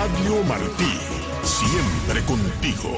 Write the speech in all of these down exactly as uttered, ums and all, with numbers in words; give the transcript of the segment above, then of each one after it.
Radio Martí, siempre contigo.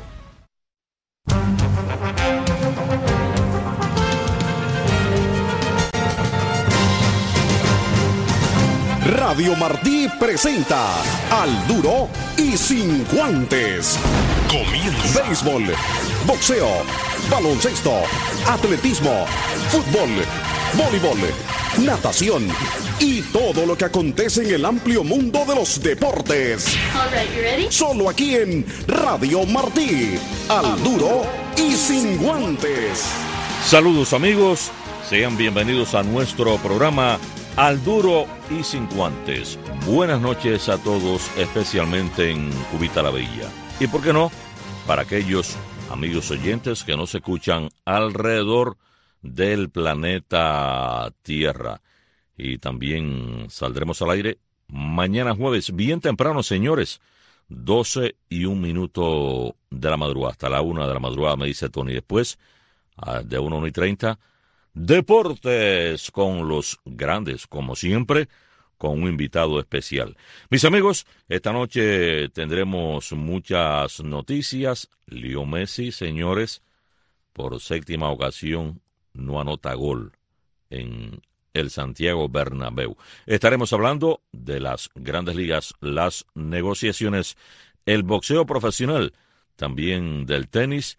Radio Martí presenta Al Duro y Sin Guantes. Comienza. Béisbol, boxeo, baloncesto, atletismo, fútbol, voleibol, natación y todo lo que acontece en el amplio mundo de los deportes. All right, you ready? Solo aquí en Radio Martí. Al Duro y Sin Guantes. Saludos amigos, sean bienvenidos a nuestro programa Al Duro y Sin Guantes. Buenas noches a todos, especialmente en Cubita la Bella. Y por qué no, para aquellos amigos oyentes que nos escuchan alrededor del planeta Tierra. Y también saldremos al aire mañana jueves, bien temprano, señores, doce y un minuto de la madrugada, hasta la una de la madrugada, me dice Tony. Después, de una y treinta, Deportes con los grandes, como siempre, con un invitado especial. Mis amigos, esta noche tendremos muchas noticias. Leo Messi, señores, por séptima ocasión no anota gol en el Santiago Bernabéu. Estaremos hablando de las grandes ligas, las negociaciones, el boxeo profesional, también del tenis.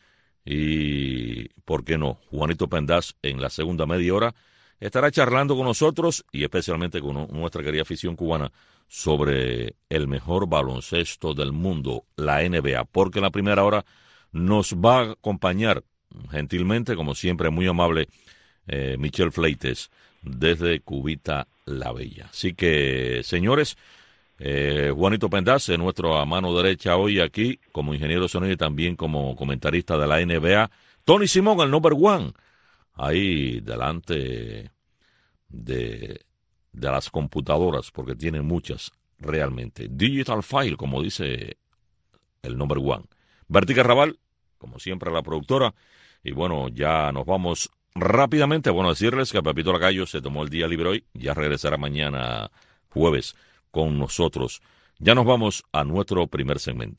Y, ¿por qué no? Juanito Pendaz en la segunda media hora estará charlando con nosotros y especialmente con nuestra querida afición cubana sobre el mejor baloncesto del mundo, la N B A, porque en la primera hora nos va a acompañar gentilmente, como siempre, muy amable, eh, Michel Fleites desde Cubita la Bella. Así que, señores, Eh, Juanito Pendaz, nuestro a mano derecha hoy aquí, como ingeniero de sonido y también como comentarista de la N B A. Tony Simón, el number one, ahí delante de, de las computadoras, porque tienen muchas realmente. Digital File, como dice el number one. Berti Carrabal, como siempre, la productora. Y bueno, ya nos vamos rápidamente. Bueno, decirles que Pepito Lacayo se tomó el día libre hoy, ya regresará mañana jueves con nosotros. Ya nos vamos a nuestro primer segmento.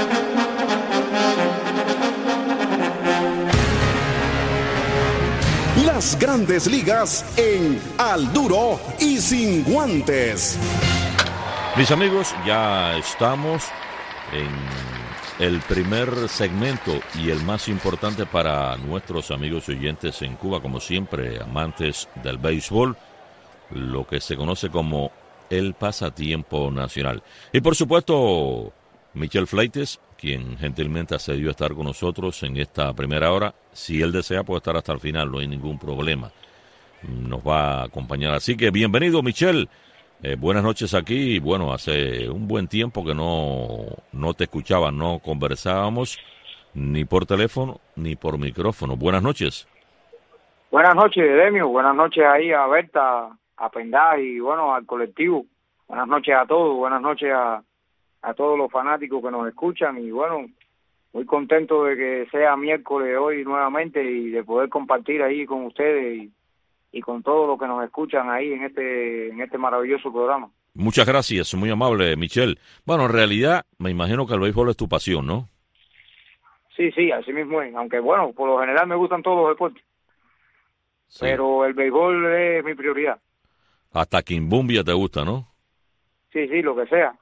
Las grandes ligas en Al Duro y Sin Guantes. Mis amigos, ya estamos en el primer segmento y el más importante para nuestros amigos oyentes en Cuba, como siempre, amantes del béisbol, lo que se conoce como el pasatiempo nacional. Y por supuesto, Michel Fleites, quien gentilmente accedió a estar con nosotros en esta primera hora. Si él desea, puede estar hasta el final, no hay ningún problema. Nos va a acompañar. Así que bienvenido, Michel. Eh, buenas noches aquí. Bueno, hace un buen tiempo que no, no te escuchaba, no conversábamos ni por teléfono ni por micrófono. Buenas noches. Buenas noches, Demio. Buenas noches ahí a Berta, a Pendaz y bueno, al colectivo. Buenas noches a todos, buenas noches a, a todos los fanáticos que nos escuchan y bueno, muy contento de que sea miércoles hoy nuevamente y de poder compartir ahí con ustedes y, y con todos los que nos escuchan ahí en este en este maravilloso programa. Muchas gracias, muy amable, Michel. Bueno, en realidad me imagino que el béisbol es tu pasión, ¿no? Sí, sí, así mismo es, aunque bueno, por lo general me gustan todos los deportes, sí, pero el béisbol es mi prioridad. Hasta Quimbumbia te gusta, ¿no? Sí, sí, lo que sea.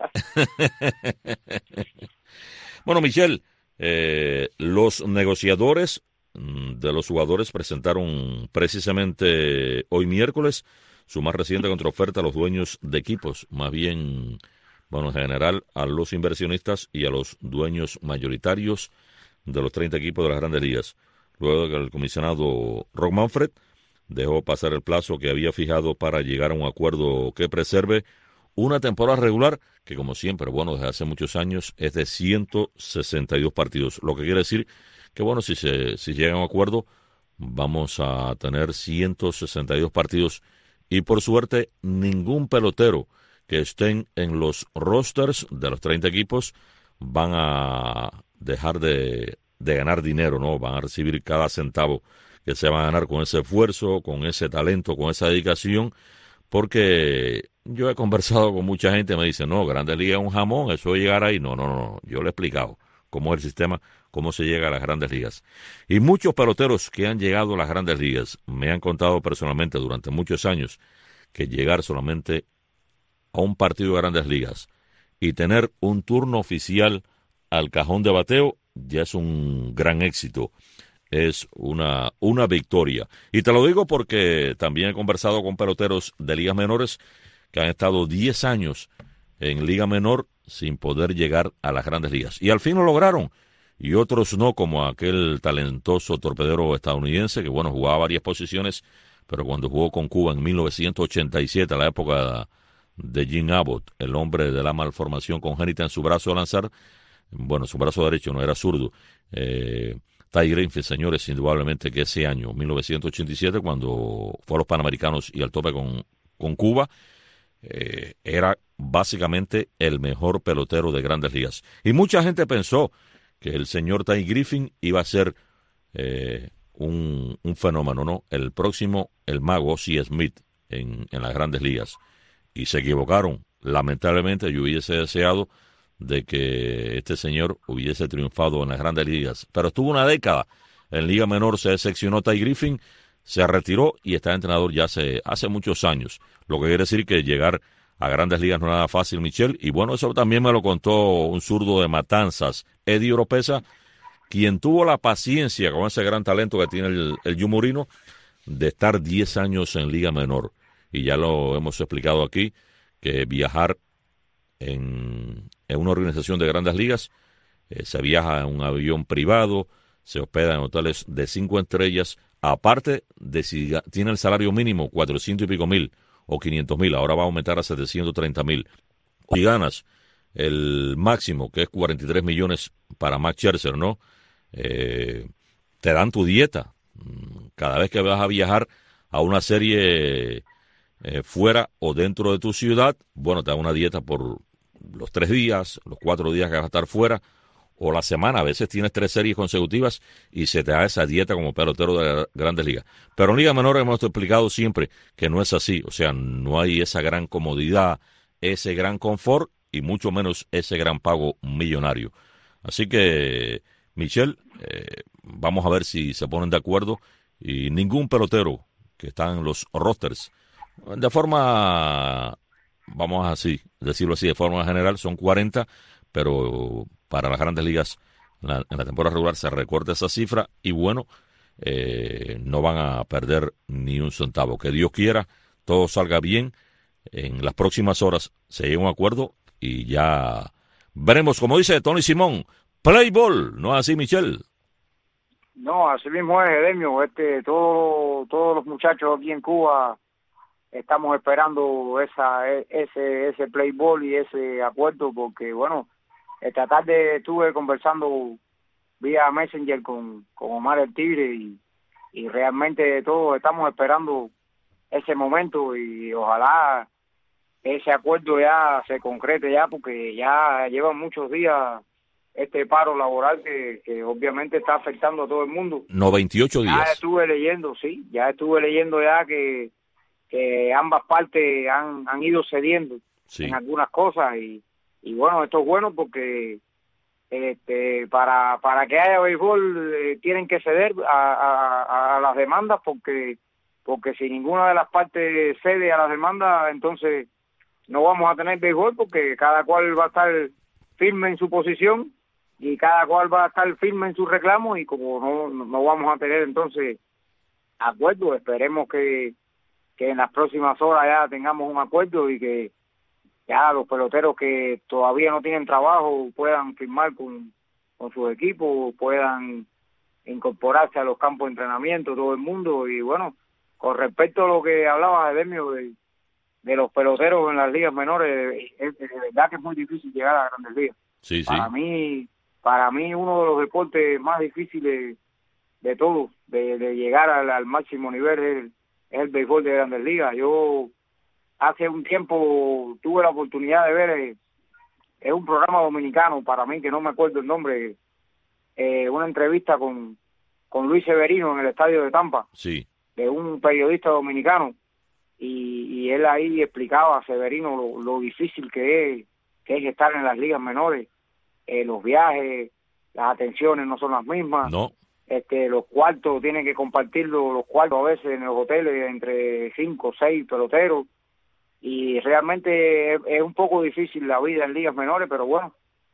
Bueno, Michel, eh, los negociadores de los jugadores presentaron precisamente hoy miércoles su más reciente contraoferta a los dueños de equipos, más bien, bueno, en general a los inversionistas y a los dueños mayoritarios de los treinta equipos de las Grandes Ligas. Luego de que el comisionado Rob Manfred dejó pasar el plazo que había fijado para llegar a un acuerdo que preserve una temporada regular que, como siempre, bueno, desde hace muchos años es de ciento sesenta y dos partidos, lo que quiere decir que, bueno, si se si llega a un acuerdo, vamos a tener ciento sesenta y dos partidos y, por suerte, ningún pelotero que estén en los rosters de los treinta equipos van a dejar de, de ganar dinero, ¿no? Van a recibir cada centavo que se van a ganar con ese esfuerzo, con ese talento, con esa dedicación, porque Yo he conversado con mucha gente, me dice, no, Grandes Ligas es un jamón, eso de llegar ahí. No, no, no, yo le he explicado cómo es el sistema, cómo se llega a las Grandes Ligas. Y muchos peloteros que han llegado a las Grandes Ligas me han contado personalmente durante muchos años que llegar solamente a un partido de Grandes Ligas y tener un turno oficial al cajón de bateo ya es un gran éxito, es una, una victoria. Y te lo digo porque también he conversado con peloteros de ligas menores que han estado diez años en liga menor sin poder llegar a las Grandes Ligas. Y al fin lo lograron, y otros no, como aquel talentoso torpedero estadounidense que, bueno, jugaba varias posiciones, pero cuando jugó con Cuba en mil novecientos ochenta y siete, a la época de Jim Abbott, el hombre de la malformación congénita en su brazo de lanzar, bueno, su brazo derecho no era zurdo, eh, Ty Greenfield, señores, indudablemente que ese año, mil novecientos ochenta y siete, cuando fue a los Panamericanos y al tope con, con Cuba, eh, era básicamente el mejor pelotero de Grandes Ligas. Y mucha gente pensó que el señor Ty Griffin iba a ser eh, un, un fenómeno, ¿no? El próximo, el mago Ozzie Smith en, en las Grandes Ligas. Y se equivocaron. Lamentablemente yo hubiese deseado de que este señor hubiese triunfado en las Grandes Ligas. Pero estuvo una década en Liga Menor, se decepcionó Ty Griffin, se retiró y está entrenador ya hace, hace muchos años. Lo que quiere decir que llegar a Grandes Ligas no es nada fácil, Michelle. Y bueno, eso también me lo contó un zurdo de Matanzas, Eddie Oropesa, quien tuvo la paciencia con ese gran talento que tiene el, el Yumurino de estar diez años en Liga Menor. Y ya lo hemos explicado aquí, que viajar en, en una organización de Grandes Ligas, eh, se viaja en un avión privado, se hospeda en hoteles de cinco estrellas, aparte de si tiene el salario mínimo, cuatrocientos y pico mil o quinientos mil, ahora va a aumentar a setecientos treinta mil. Si ganas el máximo, que es cuarenta y tres millones para Max Scherzer, ¿no? Eh, te dan tu dieta. Cada vez que vas a viajar a una serie eh, fuera o dentro de tu ciudad, bueno, te dan una dieta por los tres días, los cuatro días que vas a estar fuera, o la semana. A veces tienes tres series consecutivas y se te da esa dieta como pelotero de Grandes Ligas. Pero en Liga Menor hemos explicado siempre que no es así. O sea, no hay esa gran comodidad, ese gran confort y mucho menos ese gran pago millonario. Así que, Michelle, eh, vamos a ver si se ponen de acuerdo y ningún pelotero que está en los rosters, de forma, vamos a así, decirlo así, de forma general, son cuarenta, pero para las Grandes Ligas en la, en la temporada regular se recorta esa cifra y bueno, eh, no van a perder ni un centavo. Que Dios quiera, todo salga bien. En las próximas horas se llega a un acuerdo y ya veremos, como dice Tony Simón, play ball, ¿no es así, Michelle? No, así mismo es, Edemio. Este, todo, todos los muchachos aquí en Cuba estamos esperando esa, ese, ese play ball y ese acuerdo, porque bueno, esta tarde estuve conversando vía Messenger con, con Omar el Tigre y, y realmente todos estamos esperando ese momento y ojalá ese acuerdo ya se concrete ya, porque ya llevan muchos días este paro laboral que, que obviamente está afectando a todo el mundo. noventa y ocho días. Ya estuve leyendo, sí, ya estuve leyendo ya que, que ambas partes han, han ido cediendo sí. en algunas cosas y Y bueno, esto es bueno porque este, para para que haya béisbol eh, tienen que ceder a, a, a las demandas, porque porque si ninguna de las partes cede a las demandas, entonces no vamos a tener béisbol, porque cada cual va a estar firme en su posición y cada cual va a estar firme en sus reclamos, y como no, no vamos a tener entonces acuerdo, esperemos que, que en las próximas horas ya tengamos un acuerdo y que ya los peloteros que todavía no tienen trabajo puedan firmar con, con sus equipos, puedan incorporarse a los campos de entrenamiento, todo el mundo. Y bueno, con respecto a lo que hablaba Edemio de, de los peloteros en las ligas menores, es, es de verdad que es muy difícil llegar a las Grandes Ligas. Sí, para sí. mí, para mí uno de los deportes más difíciles de todos, de, de llegar al, al máximo nivel, es, es el béisbol de Grandes Ligas. Yo hace un tiempo tuve la oportunidad de ver, eh, es un programa dominicano, para mí que no me acuerdo el nombre, eh, una entrevista con, con Luis Severino en el estadio de Tampa, sí. de un periodista dominicano, y, y él ahí explicaba a Severino lo, lo difícil que es, que es estar en las ligas menores, eh, los viajes, las atenciones no son las mismas, no. este, los cuartos tienen que compartirlo, los cuartos a veces en los hoteles entre cinco o seis peloteros, y realmente es, es un poco difícil la vida en ligas menores, pero bueno,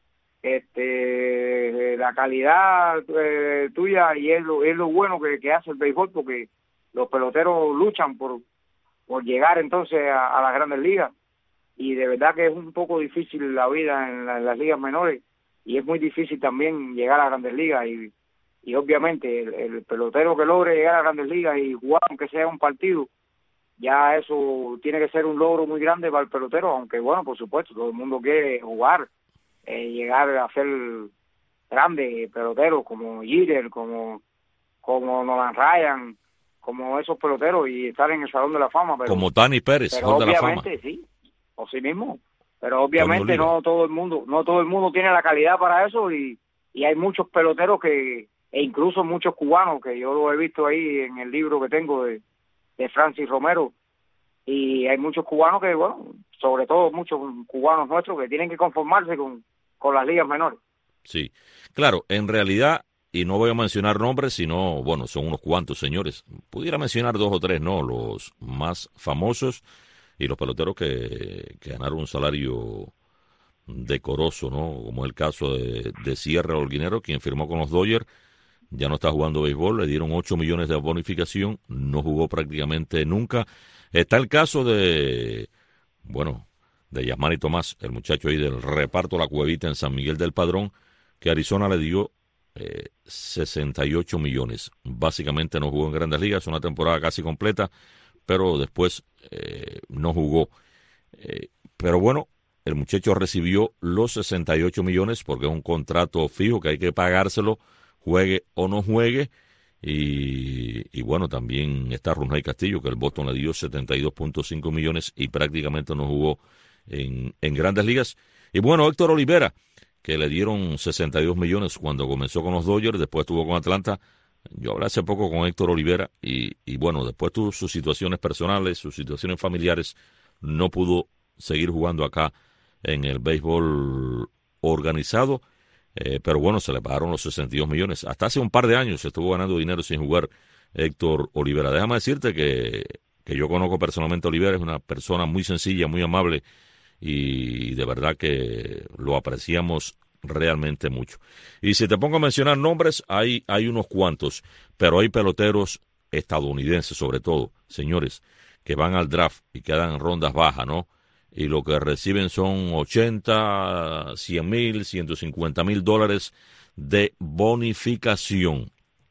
este la calidad eh, tuya y es lo, es lo bueno que, que hace el béisbol, porque los peloteros luchan por, por llegar entonces a, a las grandes ligas, y de verdad que es un poco difícil la vida en, la, en las ligas menores, y es muy difícil también llegar a las grandes ligas, y, y obviamente el, el pelotero que logre llegar a las grandes ligas y jugar aunque sea un partido, ya eso tiene que ser un logro muy grande para el pelotero, aunque bueno, por supuesto, todo el mundo quiere jugar, eh, llegar a ser grandes peloteros como Jeter, como, como Nolan Ryan, como esos peloteros, y estar en el Salón de la Fama. Pero, como Tani Pérez, pero Salón de la Fama. obviamente sí, o sí mismo, pero obviamente no todo el mundo, no todo el mundo tiene la calidad para eso, y, y hay muchos peloteros que, e incluso muchos cubanos, que yo lo he visto ahí en el libro que tengo de de Francis Romero, y hay muchos cubanos que, bueno, sobre todo muchos cubanos nuestros que tienen que conformarse con, con las ligas menores. Sí, claro, en realidad, y no voy a mencionar nombres, sino, bueno, son unos cuantos señores, pudiera mencionar dos o tres, ¿no? Los más famosos y los peloteros que, que ganaron un salario decoroso, ¿no? Como es el caso de, de Sierra Holguinero, quien firmó con los Dodgers, ya no está jugando béisbol, le dieron ocho millones de bonificación, no jugó prácticamente nunca. Está el caso de, bueno, de Yasmani Tomás, el muchacho ahí del reparto La Cuevita en San Miguel del Padrón, que Arizona le dio eh, sesenta y ocho millones. Básicamente no jugó en Grandes Ligas, una temporada casi completa, pero después eh, no jugó. Eh, pero bueno, el muchacho recibió los sesenta y ocho millones porque es un contrato fijo que hay que pagárselo, juegue o no juegue, y, y bueno, también está Runay Castillo, que el Boston le dio setenta y dos punto cinco millones y prácticamente no jugó en, en Grandes Ligas. Y bueno, Héctor Olivera, que le dieron sesenta y dos millones cuando comenzó con los Dodgers, después estuvo con Atlanta. Yo hablé hace poco con Héctor Olivera y, y bueno, después tuvo sus situaciones personales, sus situaciones familiares, no pudo seguir jugando acá en el béisbol organizado. Eh, pero bueno, se le pagaron los sesenta y dos millones. Hasta hace un par de años se estuvo ganando dinero sin jugar Héctor Olivera. Déjame decirte que, que yo conozco personalmente a Olivera, es una persona muy sencilla, muy amable, y de verdad que lo apreciamos realmente mucho. Y si te pongo a mencionar nombres, hay, hay unos cuantos, pero hay peloteros estadounidenses sobre todo, señores, que van al draft y quedan en rondas bajas, ¿no? Y lo que reciben son ochenta, cien mil, ciento cincuenta mil dólares de bonificación.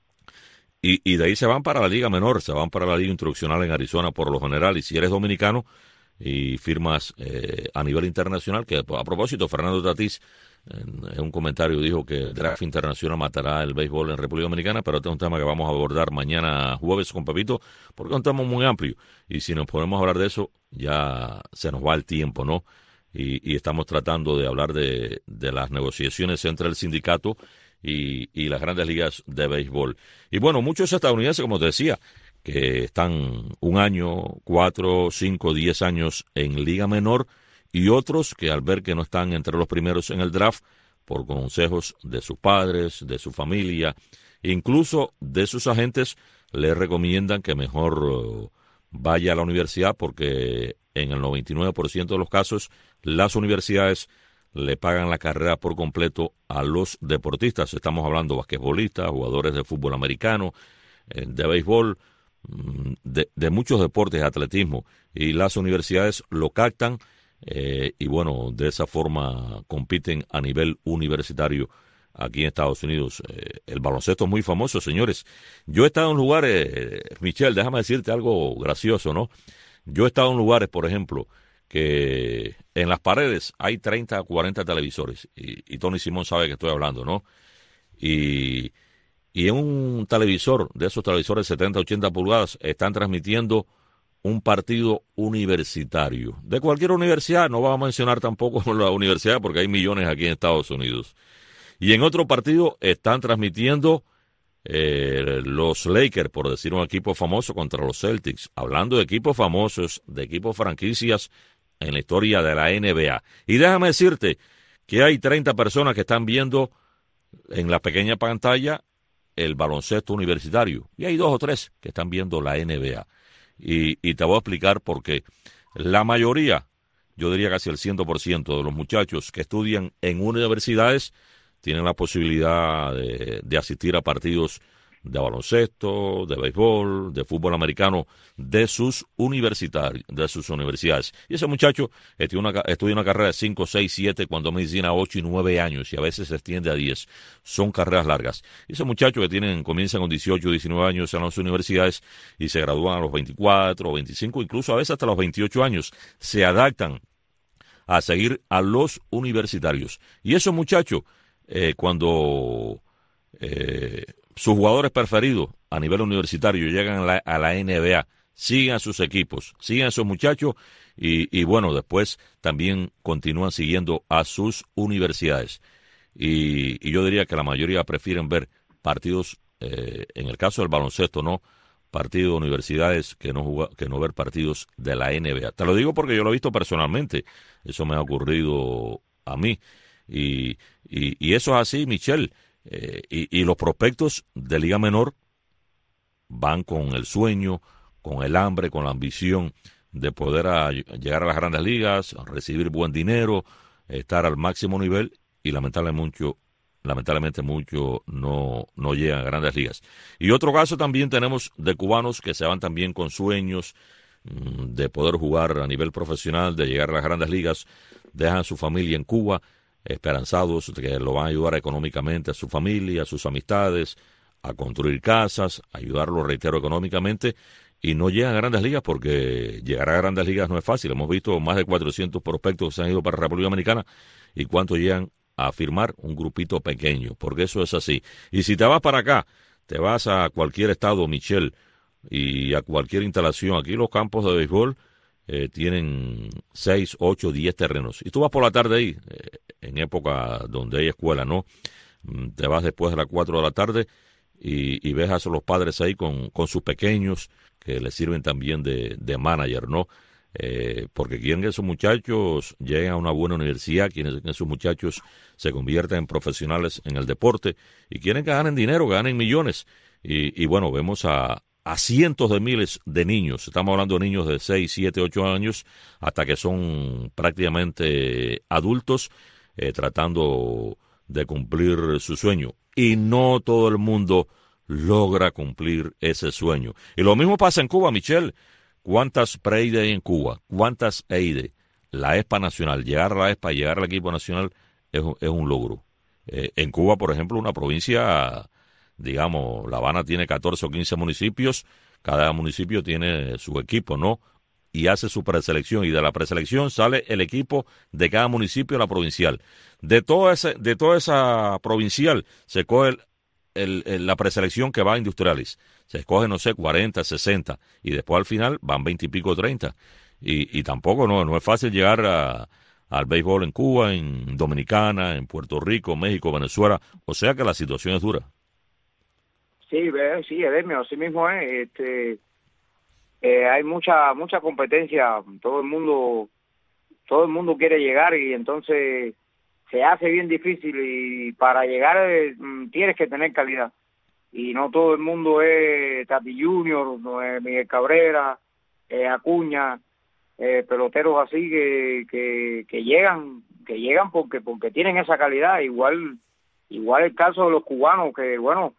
Y, y de ahí se van para la liga menor, se van para la liga instruccional en Arizona por lo general. Y si eres dominicano y firmas eh, a nivel internacional, que a propósito, Fernando Tatís en, en un comentario dijo que el draft internacional matará el béisbol en República Dominicana, pero este es un tema que vamos a abordar mañana jueves con Pepito, porque es un tema muy amplio. Y si nos podemos hablar de eso, ya se nos va el tiempo, ¿no? Y, y estamos tratando de hablar de, de las negociaciones entre el sindicato y, y las grandes ligas de béisbol. Y bueno, muchos estadounidenses, como te decía, que están un año, cuatro, cinco, diez años en liga menor, y otros que al ver que no están entre los primeros en el draft, por consejos de sus padres, de su familia, incluso de sus agentes, les recomiendan que mejor uh, vaya a la universidad, porque en el noventa y nueve por ciento de los casos las universidades le pagan la carrera por completo a los deportistas. Estamos hablando de basquetbolistas, jugadores de fútbol americano, eh, de béisbol, de, de muchos deportes, atletismo, y las universidades lo captan. Eh, y bueno, de esa forma compiten a nivel universitario aquí en Estados Unidos. Eh, el baloncesto es muy famoso, señores. Yo he estado en lugares, eh, Michelle, déjame decirte algo gracioso, ¿no? Yo he estado en lugares, por ejemplo, que en las paredes hay treinta a cuarenta televisores, y, y Tony Simón sabe que estoy hablando, ¿no? Y, y en un televisor, de esos televisores setenta, ochenta pulgadas, están transmitiendo un partido universitario, de cualquier universidad. No vamos a mencionar tampoco la universidad porque hay millones aquí en Estados Unidos. Y en otro partido están transmitiendo eh, los Lakers, por decir un equipo famoso, contra los Celtics. Hablando de equipos famosos, de equipos franquicias en la historia de la N B A. Y déjame decirte que hay treinta personas que están viendo en la pequeña pantalla el baloncesto universitario. Y hay dos o tres que están viendo la N B A. Y, y te voy a explicar por qué. La mayoría, yo diría casi el cien por ciento de los muchachos que estudian en universidades tienen la posibilidad de, de asistir a partidos de baloncesto, de béisbol, de fútbol americano, de sus universitarios, de sus universidades. Y ese muchacho estudia una, estudia una carrera de cinco, seis, siete, cuando medicina ocho y nueve años, y a veces se extiende a diez. Son carreras largas. Y ese muchacho que tienen, comienzan con dieciocho, diecinueve años en las universidades y se gradúan a los veinticuatro, veinticinco, incluso a veces hasta los veintiocho años, se adaptan a seguir a los universitarios. Y esos muchachos, eh, cuando eh, sus jugadores preferidos a nivel universitario llegan a la, a la N B A, siguen a sus equipos, siguen a esos muchachos y, y bueno, después también continúan siguiendo a sus universidades. Y, y yo diría que la mayoría prefieren ver partidos, eh, en el caso del baloncesto, no partidos de universidades que no, juga, que no ver partidos de la N B A. Te lo digo porque yo lo he visto personalmente, eso me ha ocurrido a mí. Y, y, y eso es así, Michelle. Eh, y, y los prospectos de Liga Menor van con el sueño, con el hambre, con la ambición de poder a, llegar a las grandes ligas, recibir buen dinero, estar al máximo nivel, y lamentablemente mucho, lamentablemente mucho no, no llegan a grandes ligas. Y otro caso también tenemos de cubanos que se van también con sueños mmm, de poder jugar a nivel profesional, de llegar a las grandes ligas, dejan su familia en Cuba, esperanzados de que lo van a ayudar económicamente a su familia, a sus amistades, a construir casas, ayudarlo, reitero, económicamente, y no llegan a grandes ligas porque llegar a grandes ligas no es fácil. Hemos visto más de cuatrocientos prospectos que se han ido para la República Dominicana, y cuánto llegan a firmar, un grupito pequeño, porque eso es así. Y si te vas para acá, te vas a cualquier estado, Michelle, y a cualquier instalación, aquí los campos de béisbol Eh, tienen seis, ocho, diez terrenos. Y tú vas por la tarde ahí, eh, en época donde hay escuela, ¿no? Te vas después de las cuatro de la tarde y, y ves a los padres ahí con, con sus pequeños, que les sirven también de, de manager, ¿no? Eh, porque quieren que esos muchachos lleguen a una buena universidad, quieren que esos muchachos se conviertan en profesionales en el deporte y quieren que ganen dinero, que ganen millones. Y, y bueno, vemos a a cientos de miles de niños, estamos hablando de niños de seis, siete, ocho años, hasta que son prácticamente adultos, eh, tratando de cumplir su sueño. Y no todo el mundo logra cumplir ese sueño. Y lo mismo pasa en Cuba, Michelle. ¿Cuántas pre-EIDE hay en Cuba? ¿Cuántas EIDE? La ESPA nacional, llegar a la ESPA, llegar al equipo nacional es, es un logro. Eh, en Cuba, por ejemplo, una provincia, digamos, La Habana tiene catorce o quince municipios, cada municipio tiene su equipo, ¿no? Y hace su preselección, y de la preselección sale el equipo de cada municipio a la provincial. De toda esa, de toda esa provincial se coge el, el, el, la preselección que va a industriales. Se escoge, no sé, cuarenta, sesenta, y después al final van veinte y pico, treinta. Y, y tampoco, no, no es fácil llegar a, al béisbol en Cuba, en Dominicana, en Puerto Rico, México, Venezuela. O sea que la situación es dura. Sí, sí, Edemio, así mismo es. Este, eh, hay mucha mucha competencia, todo el mundo todo el mundo quiere llegar, y entonces se hace bien difícil, y para llegar eh, tienes que tener calidad. Y no todo el mundo es Tati Junior, no es Miguel Cabrera, eh, Acuña, eh, peloteros así que, que que llegan que llegan porque porque tienen esa calidad. Igual igual el caso de los cubanos, que bueno,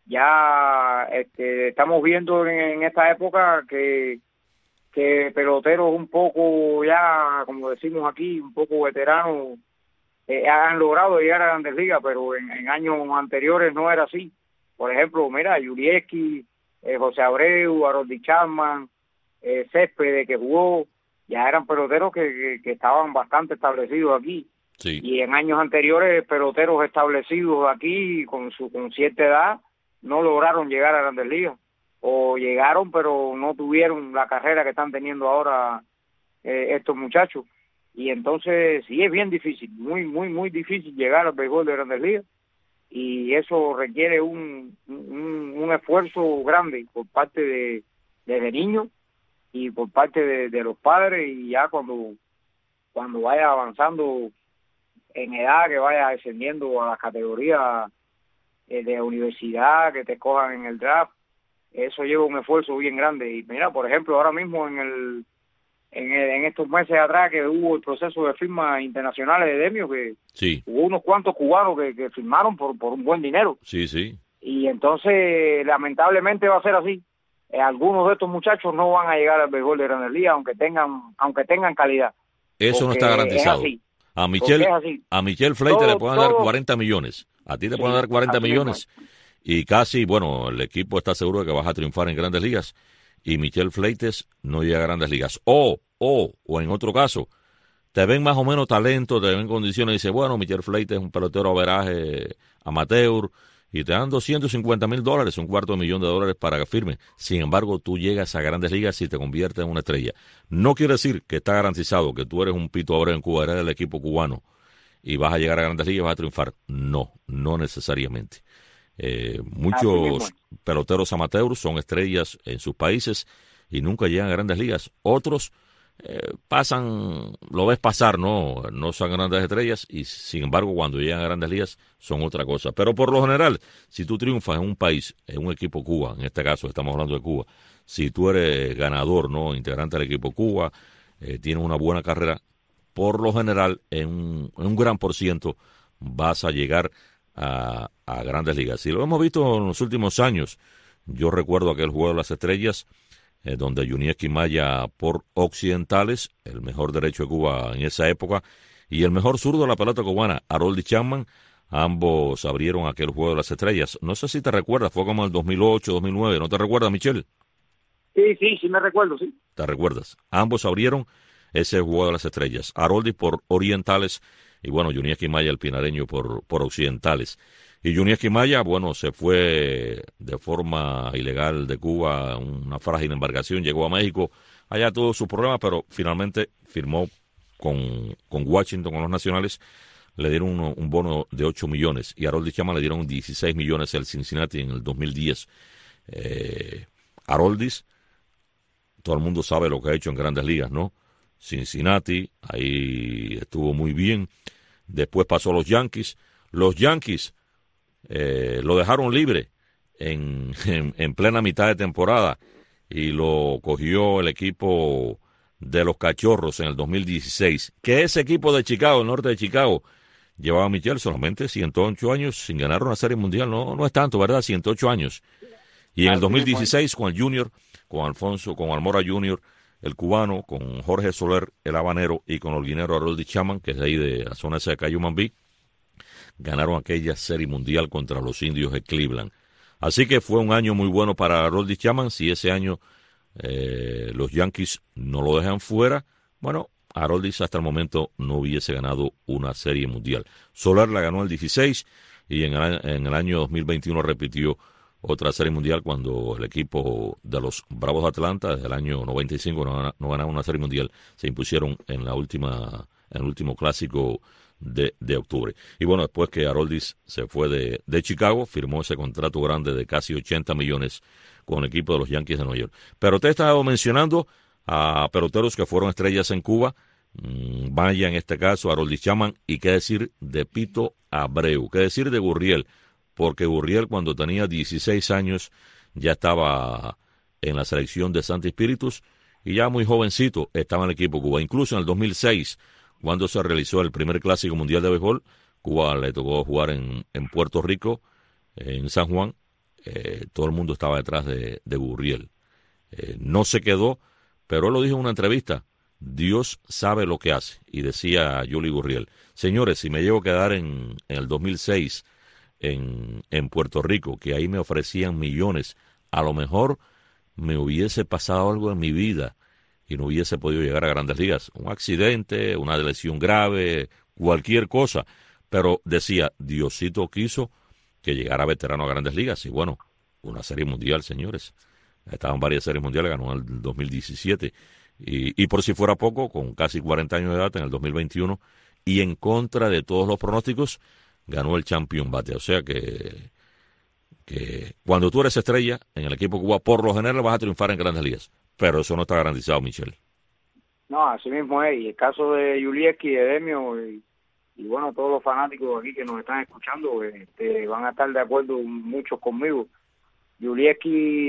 ya este, estamos viendo en, en esta época que, que peloteros un poco ya, como decimos aquí, un poco veteranos, eh, han logrado llegar a Grandes Ligas, pero en, en años anteriores no era así. Por ejemplo, mira, Yurieski, eh, José Abreu, Harold Chapman, eh, Céspedes, que jugó, ya eran peloteros que, que, que estaban bastante establecidos aquí. Sí. Y en años anteriores, peloteros establecidos aquí con su con cierta edad no lograron llegar a Grandes Ligas, o llegaron pero no tuvieron la carrera que están teniendo ahora eh, estos muchachos. Y entonces sí es bien difícil, muy, muy, muy difícil llegar al béisbol de Grandes Ligas. y eso requiere un, un, un esfuerzo grande por parte de desde niños y por parte de, de los padres, y ya cuando cuando vaya avanzando en edad, que vaya descendiendo a las categorías eh, de universidad, que te escojan en el draft, eso lleva un esfuerzo bien grande. Y mira, por ejemplo, ahora mismo en el En, en estos meses atrás que hubo el proceso de firmas internacionales de Demio, que sí. hubo unos cuantos cubanos que, que firmaron por, por un buen dinero. Sí, sí. Y entonces, lamentablemente va a ser así. Eh, algunos de estos muchachos no van a llegar al béisbol de Grandes Ligas, aunque tengan aunque tengan calidad. Eso no está garantizado. A Michel, a Michel Fleite le pueden todo, dar cuarenta millones. A ti te sí, pueden dar cuarenta millones. Y casi, bueno, el equipo está seguro de que vas a triunfar en Grandes Ligas. Y Michel Fleites no llega a Grandes Ligas. O, o, o en otro caso, te ven más o menos talento, te ven condiciones y dices, bueno, Michel Fleites es un pelotero averaje amateur y te dan doscientos cincuenta mil dólares, un cuarto de millón de dólares para que firme. Sin embargo, tú llegas a Grandes Ligas y te conviertes en una estrella. No quiere decir que está garantizado que tú eres un Pito Abreu en Cuba, eres del equipo cubano y vas a llegar a Grandes Ligas y vas a triunfar. No, no necesariamente. Eh, muchos peloteros amateurs son estrellas en sus países y nunca llegan a Grandes Ligas. Otros eh, pasan, lo ves pasar, no no son grandes estrellas y sin embargo cuando llegan a Grandes Ligas son otra cosa. Pero por lo general, si tú triunfas en un país, en un equipo Cuba, en este caso estamos hablando de Cuba, si tú eres ganador, no integrante del equipo Cuba, eh, tienes una buena carrera, por lo general en un, en un gran por ciento vas a llegar A, a Grandes Ligas. Y lo hemos visto en los últimos años. Yo recuerdo aquel juego de las estrellas eh, donde Yuniesky Maya por Occidentales, el mejor derecho de Cuba en esa época, y el mejor zurdo de la pelota cubana, Harold Chapman, ambos abrieron aquel juego de las estrellas. No sé si te recuerdas, fue como el dos mil ocho, dos mil nueve, ¿no te recuerdas, Michel? Sí, sí, sí me recuerdo, sí. ¿Te recuerdas? Ambos abrieron ese juego de las estrellas. Harold por Orientales y bueno, Yuniesky Maya, el pinareño, por, por Occidentales. Y Yuniesky Maya, bueno, se fue de forma ilegal de Cuba, una frágil embarcación, llegó a México, allá tuvo sus problemas, pero finalmente firmó con, con Washington, con los Nacionales, le dieron un, un bono de ocho millones, y a Harold Chapman le dieron dieciséis millones al Cincinnati en el dos mil diez. Eh, Haroldis, todo el mundo sabe lo que ha hecho en Grandes Ligas, ¿no? Cincinnati, ahí estuvo muy bien. Después pasó a los Yankees. Los Yankees eh, lo dejaron libre en, en, en plena mitad de temporada y lo cogió el equipo de los Cachorros en el dos mil dieciséis. Que ese equipo de Chicago, el norte de Chicago, llevaba a Michel solamente ciento ocho años sin ganar una serie mundial. No, no es tanto, ¿verdad? ciento ocho años. Y en el dos mil dieciséis con el Junior, con Alfonso, con Almora Junior, el cubano, con Jorge Soler, el habanero, y con el guinero Harold Chapman, que es de ahí de la zona esa de Cayumanbí, ganaron aquella serie mundial contra los indios de Cleveland. Así que fue un año muy bueno para Harold Chapman. Si ese año eh, los Yankees no lo dejan fuera, bueno, Harold hasta el momento no hubiese ganado una serie mundial. Soler la ganó el dieciséis y en el, en el año dos mil veintiuno repitió otra serie mundial cuando el equipo de los Bravos de Atlanta desde el año noventa y cinco no, no ganaba una serie mundial, se impusieron en la última en el último clásico de, de octubre. Y bueno, después que Haroldis se fue de, de Chicago, firmó ese contrato grande de casi ochenta millones con el equipo de los Yankees de Nueva York. Pero te he estado mencionando a peloteros que fueron estrellas en Cuba, mmm, Vaya en este caso, Harold Chapman, y qué decir de Pito Abreu, qué decir de Gurriel, porque Gurriel cuando tenía dieciséis años ya estaba en la selección de Santi Espíritus y ya muy jovencito estaba en el equipo Cuba. Incluso en el dos mil seis, cuando se realizó el primer Clásico Mundial de Béisbol, Cuba le tocó jugar en, en Puerto Rico, en San Juan, eh, todo el mundo estaba detrás de, de Gurriel. Eh, no se quedó, pero él lo dijo en una entrevista, Dios sabe lo que hace. Y decía Yuli Gurriel, señores, si me llevo a quedar en, en el dos mil seis en, en Puerto Rico, que ahí me ofrecían millones, a lo mejor me hubiese pasado algo en mi vida y no hubiese podido llegar a Grandes Ligas. Un accidente, una lesión grave, cualquier cosa. Pero decía, Diosito quiso que llegara veterano a Grandes Ligas. Y bueno, una serie mundial, señores. Estaban varias series mundiales, ganó en el dos mil diecisiete. Y, y por si fuera poco, con casi cuarenta años de edad, en el dos mil veintiuno, y en contra de todos los pronósticos, ganó el Champion Bate. O sea que, que cuando tú eres estrella en el equipo Cuba, por lo general vas a triunfar en Grandes Ligas. Pero eso no está garantizado, Michel. No, así mismo es. Y el caso de Yulieski, de Demio y, y bueno, todos los fanáticos aquí que nos están escuchando este, van a estar de acuerdo muchos conmigo. Yulieski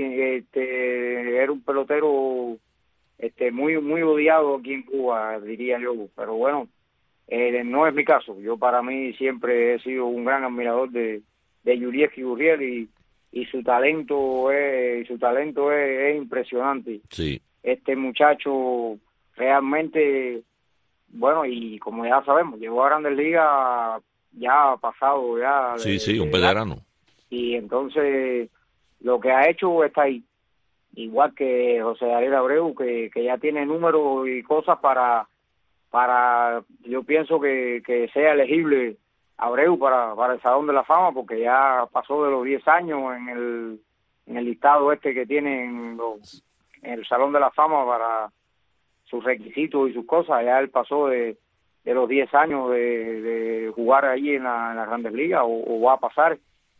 este, era un pelotero este, muy muy odiado aquí en Cuba, diría yo. Pero bueno, eh, no es mi caso. Yo para mí siempre he sido un gran admirador de, de Yulieski Gurriel y, y su talento es, su talento es, es impresionante. Sí. Este muchacho realmente, bueno, y como ya sabemos, llegó a Grandes Ligas ya pasado, ya... Sí, de, sí, un de veterano. Y entonces lo que ha hecho está ahí. Igual que José Daniel Abreu, que, que ya tiene números y cosas para, para yo pienso que, que sea elegible Abreu para, para el Salón de la Fama, porque ya pasó de los diez años en el, en el listado este que tienen los, en el Salón de la Fama para sus requisitos y sus cosas. Ya él pasó de, de los diez años de, de jugar allí en, la, en las Grandes Ligas, o, o va a pasar,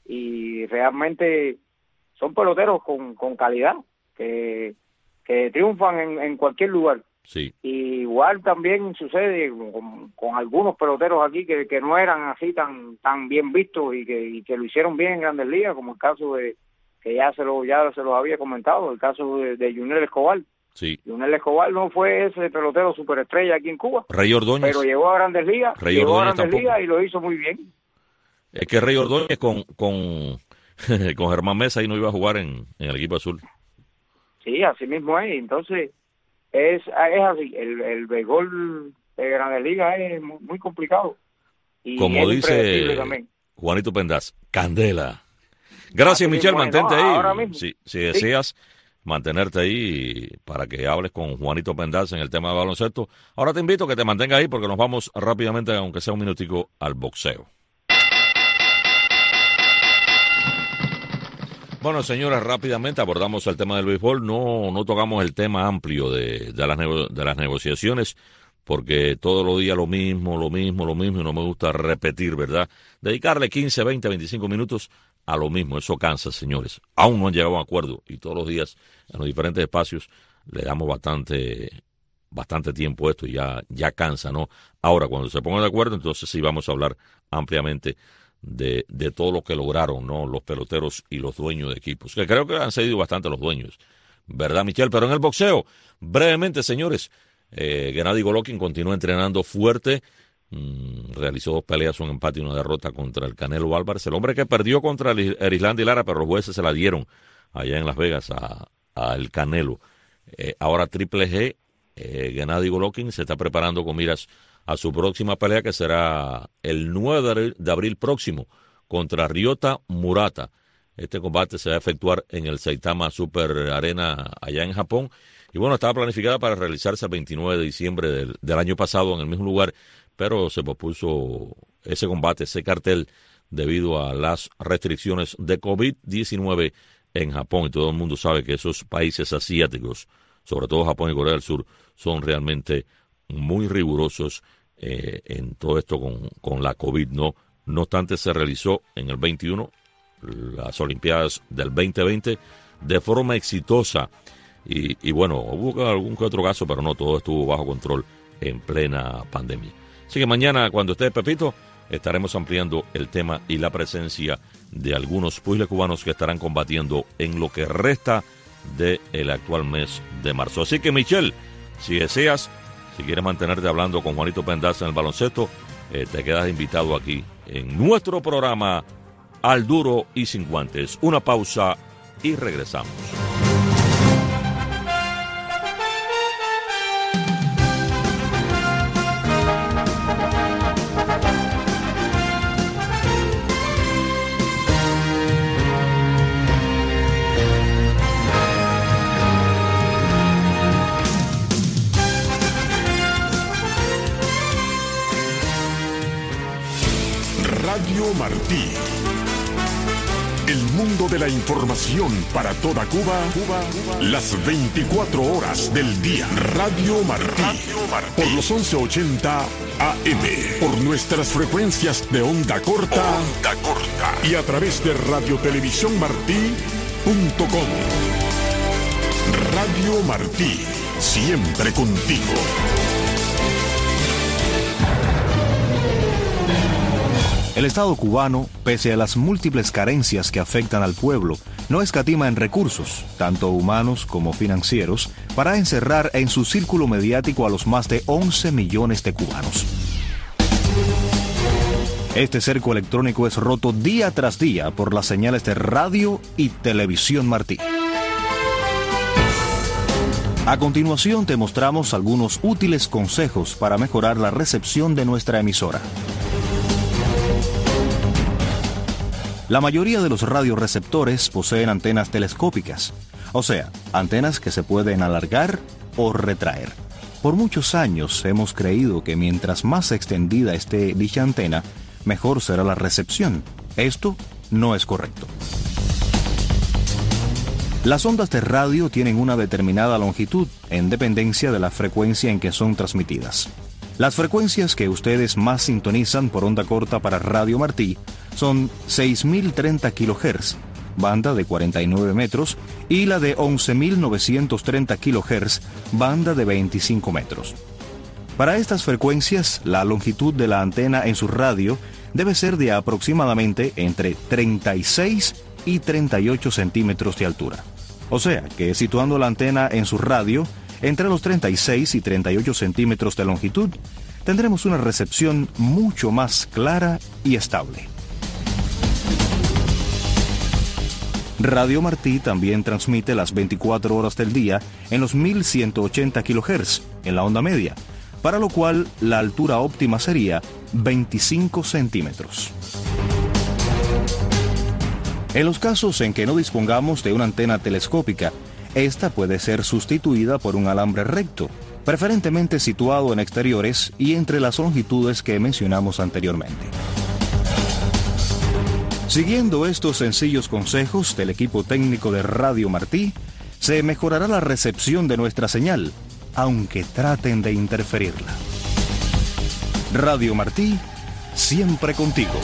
y realmente son peloteros con, con calidad, que, que triunfan en, en cualquier lugar. Sí. Y igual también sucede con, con algunos peloteros aquí que, que no eran así tan tan bien vistos y que, y que lo hicieron bien en Grandes Ligas, como el caso de, que ya se lo ya se los había comentado, el caso de, de Yunel Escobar. Sí. Yunel Escobar no fue ese pelotero superestrella aquí en Cuba. Rey Ordóñez. Pero llegó a Grandes Ligas, Rey llegó Ordóñez a Grandes tampoco. Ligas y lo hizo muy bien. Es que Rey Ordóñez con, con, con Germán Mesa y no iba a jugar en, en el equipo azul. Sí, así mismo es. Entonces, es, es así. El, el béisbol de Grandes Ligas es muy, muy complicado. Y como es dice impredecible también. Juanito Pendaz, candela. Gracias, Así Michel, mismo es, mantente ¿no? ahí. Ahora mismo. Si, si deseas mantenerte ahí para que hables con Juanito Pendaz en el tema de baloncesto. Ahora te invito a que te mantengas ahí porque nos vamos rápidamente, aunque sea un minutico, al boxeo. Bueno, señoras, rápidamente abordamos el tema del béisbol. No, no tocamos el tema amplio de, de, las, nego- de las negociaciones, porque todos los días lo mismo, lo mismo, lo mismo, y no me gusta repetir, ¿verdad? Dedicarle quince, veinte, veinticinco minutos a lo mismo, eso cansa, señores. Aún no han llegado a un acuerdo, y todos los días en los diferentes espacios le damos bastante bastante tiempo a esto, y ya, ya cansa, ¿no? Ahora, cuando se pongan de acuerdo, entonces sí vamos a hablar ampliamente de, de todo lo que lograron, ¿no? Los peloteros y los dueños de equipos, que creo que han cedido bastante los dueños, ¿verdad, Michel? Pero en el boxeo, brevemente, señores, eh, Gennady Golovkin continúa entrenando fuerte, mm, realizó dos peleas, un empate y una derrota contra el Canelo Álvarez, el hombre que perdió contra el Erislandy Lara, pero los jueces se la dieron allá en Las Vegas a, a el Canelo. Eh, ahora Triple G, eh, Gennady Golovkin se está preparando con miras a su próxima pelea, que será el nueve de abril próximo contra Ryota Murata. Este combate se va a efectuar en el Saitama Super Arena allá en Japón. Y bueno, estaba planificada para realizarse el veintinueve de diciembre del, del año pasado en el mismo lugar, pero se pospuso ese combate, ese cartel, debido a las restricciones de COVID diecinueve en Japón. Y todo el mundo sabe que esos países asiáticos, sobre todo Japón y Corea del Sur, son realmente muy rigurosos eh, en todo esto con, con la COVID, ¿no? No obstante, se realizó en el veintiuno las Olimpiadas del veinte veinte de forma exitosa. Y, y bueno, hubo algún que otro caso, pero no, todo estuvo bajo control en plena pandemia. Así que mañana, cuando esté Pepito, estaremos ampliando el tema y la presencia de algunos pugiles cubanos que estarán combatiendo en lo que resta del actual mes de marzo. Así que, Michel, si deseas, si quieres mantenerte hablando con Juanito Pendaz en el baloncesto, eh, te quedas invitado aquí en nuestro programa Al Duro y Sin Guantes. Una pausa y regresamos. Radio Martí. El mundo de la información para toda Cuba, Cuba, Cuba. Las veinticuatro horas del día. Radio Martí. Radio Martí. Por los once ochenta A M. Por nuestras frecuencias de onda corta. Onda corta. Y a través de radiotelevisión martí punto com. Radio Martí. Siempre contigo. El Estado cubano, pese a las múltiples carencias que afectan al pueblo, no escatima en recursos, tanto humanos como financieros, para encerrar en su círculo mediático a los más de once millones de cubanos. Este cerco electrónico es roto día tras día por las señales de radio y televisión Martí. A continuación te mostramos algunos útiles consejos para mejorar la recepción de nuestra emisora. La mayoría de los radioreceptores poseen antenas telescópicas, o sea, antenas que se pueden alargar o retraer. Por muchos años hemos creído que mientras más extendida esté dicha antena, mejor será la recepción. Esto no es correcto. Las ondas de radio tienen una determinada longitud en dependencia de la frecuencia en que son transmitidas. Las frecuencias que ustedes más sintonizan por onda corta para Radio Martí son seis mil treinta kilohertz, banda de cuarenta y nueve metros, y la de once mil novecientos treinta kilohertz, banda de veinticinco metros. Para estas frecuencias, la longitud de la antena en su radio debe ser de aproximadamente entre treinta y seis y treinta y ocho centímetros de altura. O sea, que situando la antena en su radio entre los treinta y seis y treinta y ocho centímetros de longitud, tendremos una recepción mucho más clara y estable. Radio Martí también transmite las veinticuatro horas del día en los mil ciento ochenta kilohertz en la onda media, para lo cual la altura óptima sería veinticinco centímetros. En los casos en que no dispongamos de una antena telescópica, esta puede ser sustituida por un alambre recto, preferentemente situado en exteriores y entre las longitudes que mencionamos anteriormente. Siguiendo estos sencillos consejos del equipo técnico de Radio Martí, se mejorará la recepción de nuestra señal, aunque traten de interferirla. Radio Martí, siempre contigo.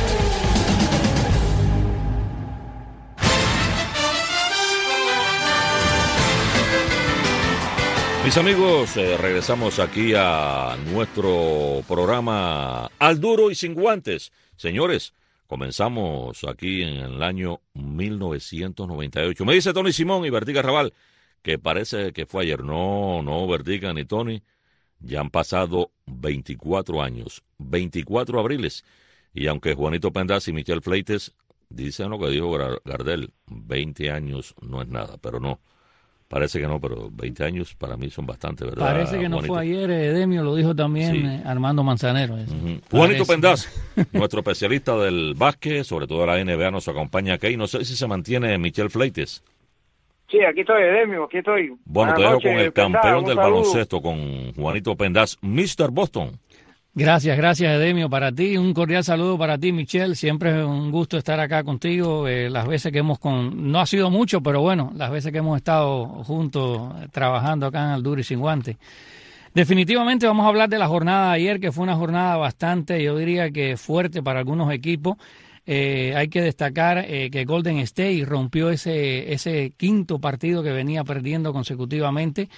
Mis amigos, eh, regresamos aquí a nuestro programa Al Duro y Sin Guantes. Señores, comenzamos aquí en el año mil novecientos noventa y ocho. Me dice Tony Simón y Vertiga Raval que parece que fue ayer. No, no, Vertiga ni Tony. Ya han pasado veinticuatro años, veinticuatro abriles. Y aunque Juanito Pendaz y Michel Fleites dicen lo que dijo Gardel, veinte años no es nada, pero no. Parece que no, pero veinte años para mí son bastante, ¿verdad? Parece que no Juanito? Fue ayer, eh, Demio, lo dijo también sí. eh, Armando Manzanero. Eso. Uh-huh. Juanito Pendaz, nuestro especialista del básquet, sobre todo de la N B A, nos acompaña aquí. No sé si se mantiene Michel Fleites. Sí, aquí estoy, Demio, aquí estoy. Bueno, Buenas te dejo noches, con el Pendaz, campeón del saludo. baloncesto, con Juanito Pendaz, mister Boston. Gracias, gracias, Edemio, para ti. Un cordial saludo para ti, Michelle. Siempre es un gusto estar acá contigo. Eh, las veces que hemos, con no ha sido mucho, pero bueno, las veces que hemos estado juntos trabajando acá en Al Duro y Sin Guantes. Definitivamente vamos a hablar de la jornada de ayer, que fue una jornada bastante, yo diría que fuerte para algunos equipos. Eh, hay que destacar eh, que Golden State rompió ese, ese quinto partido que venía perdiendo consecutivamente.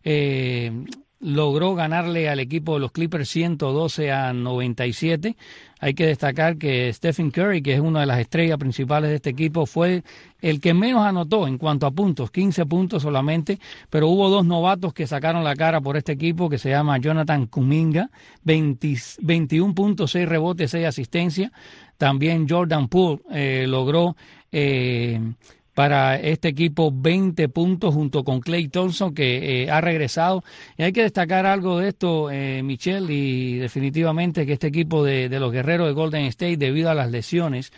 Eh, logró ganarle al equipo de los Clippers ciento doce a noventa y siete. Hay que destacar que Stephen Curry, que es una de las estrellas principales de este equipo, fue el que menos anotó en cuanto a puntos, quince puntos solamente, pero hubo dos novatos que sacaron la cara por este equipo, que se llama Jonathan Kuminga, veinte, veintiún puntos, seis rebotes, seis asistencias. También Jordan Poole eh, logró eh, para este equipo veinte puntos junto con Klay Thompson, que eh, ha regresado. Y hay que destacar algo de esto, eh, Michelle, y definitivamente que este equipo de, de los guerreros de Golden State, debido a las lesiones,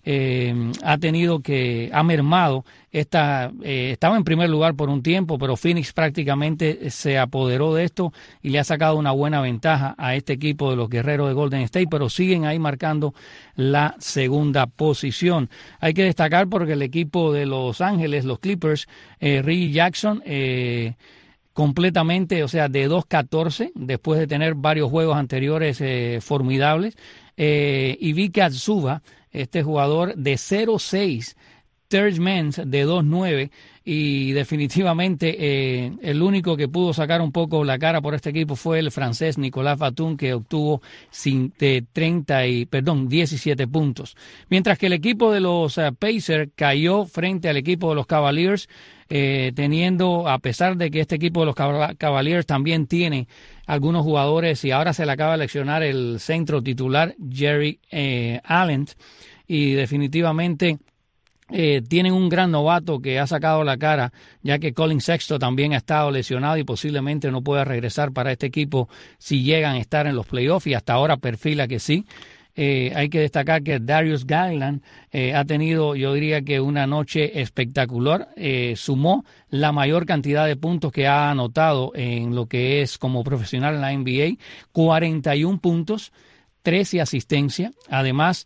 eh, ha tenido que, ha mermado. Esta, eh, estaba en primer lugar por un tiempo, pero Phoenix prácticamente se apoderó de esto y le ha sacado una buena ventaja a este equipo de los Guerreros de Golden State, pero siguen ahí marcando la segunda posición. Hay que destacar porque el equipo de Los Ángeles, los Clippers, eh, Reggie Jackson, eh, completamente, o sea, de dos catorce, después de tener varios juegos anteriores eh, formidables, eh, y Vika Zuba, este jugador de cero seis, Terrence Mann de dos nueve, y definitivamente eh, el único que pudo sacar un poco la cara por este equipo fue el francés Nicolas Batum, que obtuvo de treinta y, perdón, diecisiete puntos. Mientras que el equipo de los uh, Pacers cayó frente al equipo de los Cavaliers, eh, teniendo, a pesar de que este equipo de los Cavaliers también tiene algunos jugadores, y ahora se le acaba de seleccionar el centro titular Jerry eh, Allen, y definitivamente Eh, tienen un gran novato que ha sacado la cara, ya que Colin Sexton también ha estado lesionado y posiblemente no pueda regresar para este equipo si llegan a estar en los playoffs, y hasta ahora perfila que sí. Eh, hay que destacar que Darius Garland eh, ha tenido, yo diría que una noche espectacular. Eh, sumó la mayor cantidad de puntos que ha anotado en lo que es como profesional en la N B A, cuarenta y un puntos, trece asistencia. Además,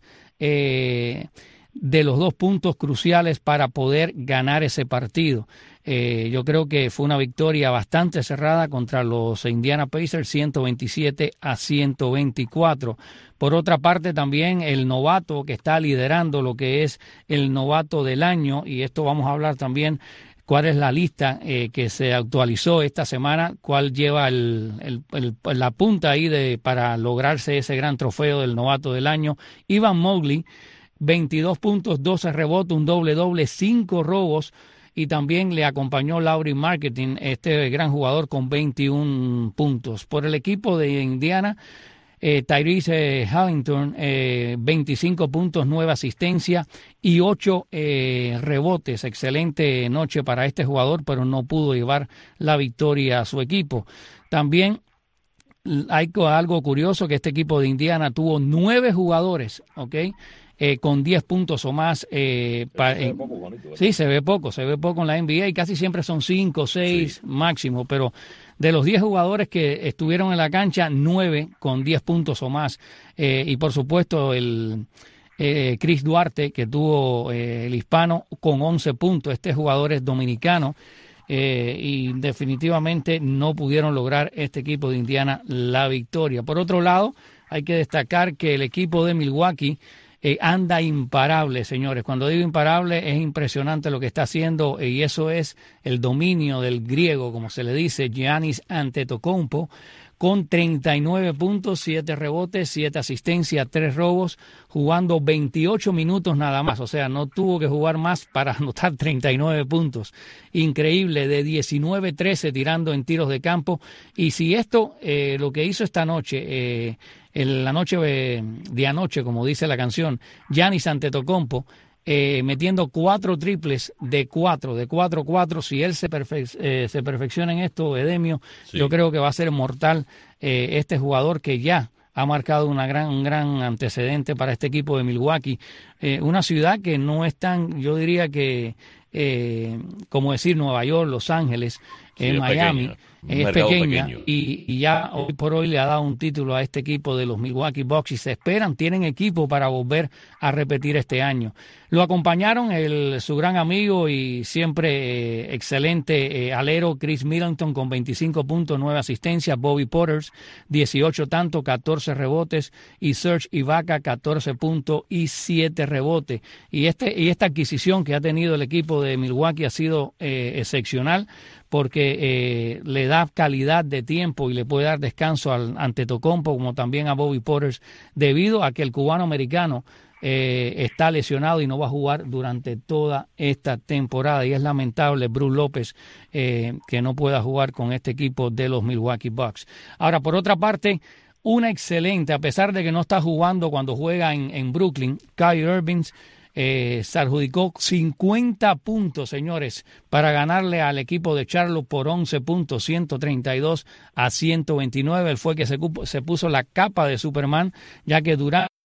eh, de los dos puntos cruciales para poder ganar ese partido. Eh, yo creo que fue una victoria bastante cerrada contra los Indiana Pacers, ciento veintisiete a ciento veinticuatro. Por otra parte, también el novato que está liderando lo que es el novato del año, y esto vamos a hablar también cuál es la lista eh, que se actualizó esta semana, cuál lleva el, el, el, la punta ahí de, para lograrse ese gran trofeo del novato del año. Evan Mobley, veintidós puntos, doce rebotes, un doble-doble, cinco robos, y también le acompañó Lauri Marketing, este gran jugador, con veintiún puntos. Por el equipo de Indiana, eh, Tyrese eh, Halliburton, eh, veinticinco puntos, nueve asistencias y ocho eh, rebotes. Excelente noche para este jugador, pero no pudo llevar la victoria a su equipo. También hay algo curioso, que este equipo de Indiana tuvo nueve jugadores, ¿ok?, Eh, con diez puntos o más. Eh, pa, se eh, poco, bonito, sí, se ve poco, se ve poco en la N B A, y casi siempre son cinco, seis sí. máximo, pero de los diez jugadores que estuvieron en la cancha, nueve con diez puntos o más. Eh, y por supuesto el eh, Chris Duarte, que tuvo eh, el hispano, con once puntos. Este jugador es dominicano. Eh, y definitivamente no pudieron lograr este equipo de Indiana la victoria. Por otro lado, hay que destacar que el equipo de Milwaukee Eh, anda imparable, señores. Cuando digo imparable, es impresionante lo que está haciendo, eh, y eso es el dominio del griego, como se le dice, Giannis Antetokounmpo, con treinta y nueve puntos, siete rebotes, siete asistencias, tres robos, jugando veintiocho minutos nada más. O sea, no tuvo que jugar más para anotar treinta y nueve puntos. Increíble, de diecinueve trece tirando en tiros de campo. Y si esto, eh, lo que hizo esta noche, eh, en la noche de, de anoche, como dice la canción, Giannis Antetokounmpo, eh, metiendo cuatro triples de cuatro, de cuatro cuatro, si él se, perfe- eh, se perfecciona en esto, Edemio, sí. Yo creo que va a ser mortal eh, este jugador, que ya ha marcado una gran, un gran antecedente para este equipo de Milwaukee, eh, una ciudad que no es tan, yo diría que, eh, como decir Nueva York, Los Ángeles, eh, sí, Miami, pequeña, es pequeña, y, y ya hoy por hoy le ha dado un título a este equipo de los Milwaukee Bucks, y se esperan, tienen equipo para volver a repetir este año. Lo acompañaron el, su gran amigo y siempre eh, excelente eh, alero Chris Middleton, con veinticinco puntos, nueve asistencias, Bobby Porter, dieciocho tantos, catorce rebotes, y Serge Ibaka, catorce puntos y siete rebotes. Y, este, y esta adquisición que ha tenido el equipo de Milwaukee ha sido eh, excepcional, porque eh, le da calidad de tiempo y le puede dar descanso al Antetokounmpo, como también a Bobby Porter, debido a que el cubano americano eh, está lesionado y no va a jugar durante toda esta temporada, y es lamentable, Brook López, eh, que no pueda jugar con este equipo de los Milwaukee Bucks. Ahora, por otra parte, una excelente, a pesar de que no está jugando cuando juega en, en Brooklyn, Kyrie Irving Eh, se adjudicó cincuenta puntos, señores, para ganarle al equipo de Charlotte por once puntos, ciento treinta y dos a ciento veintinueve. Él fue que se, se puso la capa de Superman, ya que Durant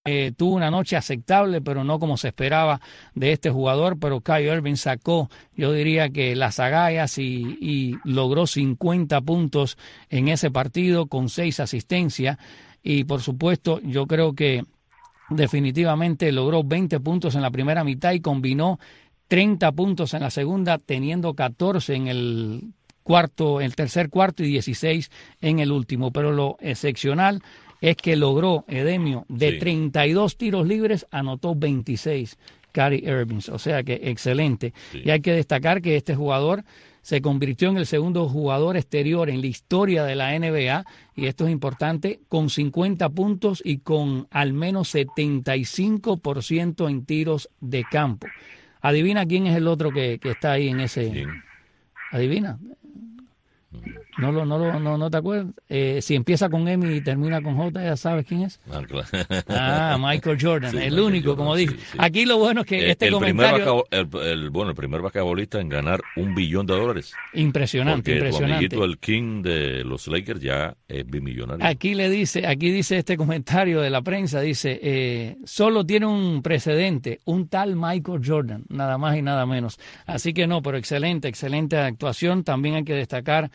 Eh, tuvo una noche aceptable, pero no como se esperaba de este jugador, pero Kyrie Irving sacó, yo diría que las agallas y, y logró cincuenta puntos en ese partido con seis asistencias y por supuesto yo creo que definitivamente logró veinte puntos en la primera mitad y combinó treinta puntos en la segunda, teniendo catorce en el cuarto, el tercer cuarto y dieciséis en el último, pero lo excepcional es que logró, Edemio, de sí. treinta y dos tiros libres, anotó veintiséis Kyrie Irving, o sea que excelente. Sí. Y hay que destacar que este jugador se convirtió en el segundo jugador exterior en la historia de la N B A, y esto es importante, con cincuenta puntos y con al menos setenta y cinco por ciento en tiros de campo. Adivina quién es el otro que, que está ahí en ese... ¿Quién? Adivina. No lo, no lo, no, no te acuerdas. Eh, si empieza con M y termina con J, ya sabes quién es. Ah, claro. Ah, Michael Jordan, sí, el Michael único, Jordan, como dije. Sí, sí. Aquí lo bueno es que eh, este el comentario. Primer el, el, bueno, el primer basquetbolista en ganar un billón de dólares. Impresionante, porque impresionante. Tu amiguito, el King de los Lakers, ya es bimillonario. Aquí le dice, aquí dice este comentario de la prensa, dice, eh, solo tiene un precedente, un tal Michael Jordan, nada más y nada menos. Así que no, pero excelente, excelente actuación. También hay que destacar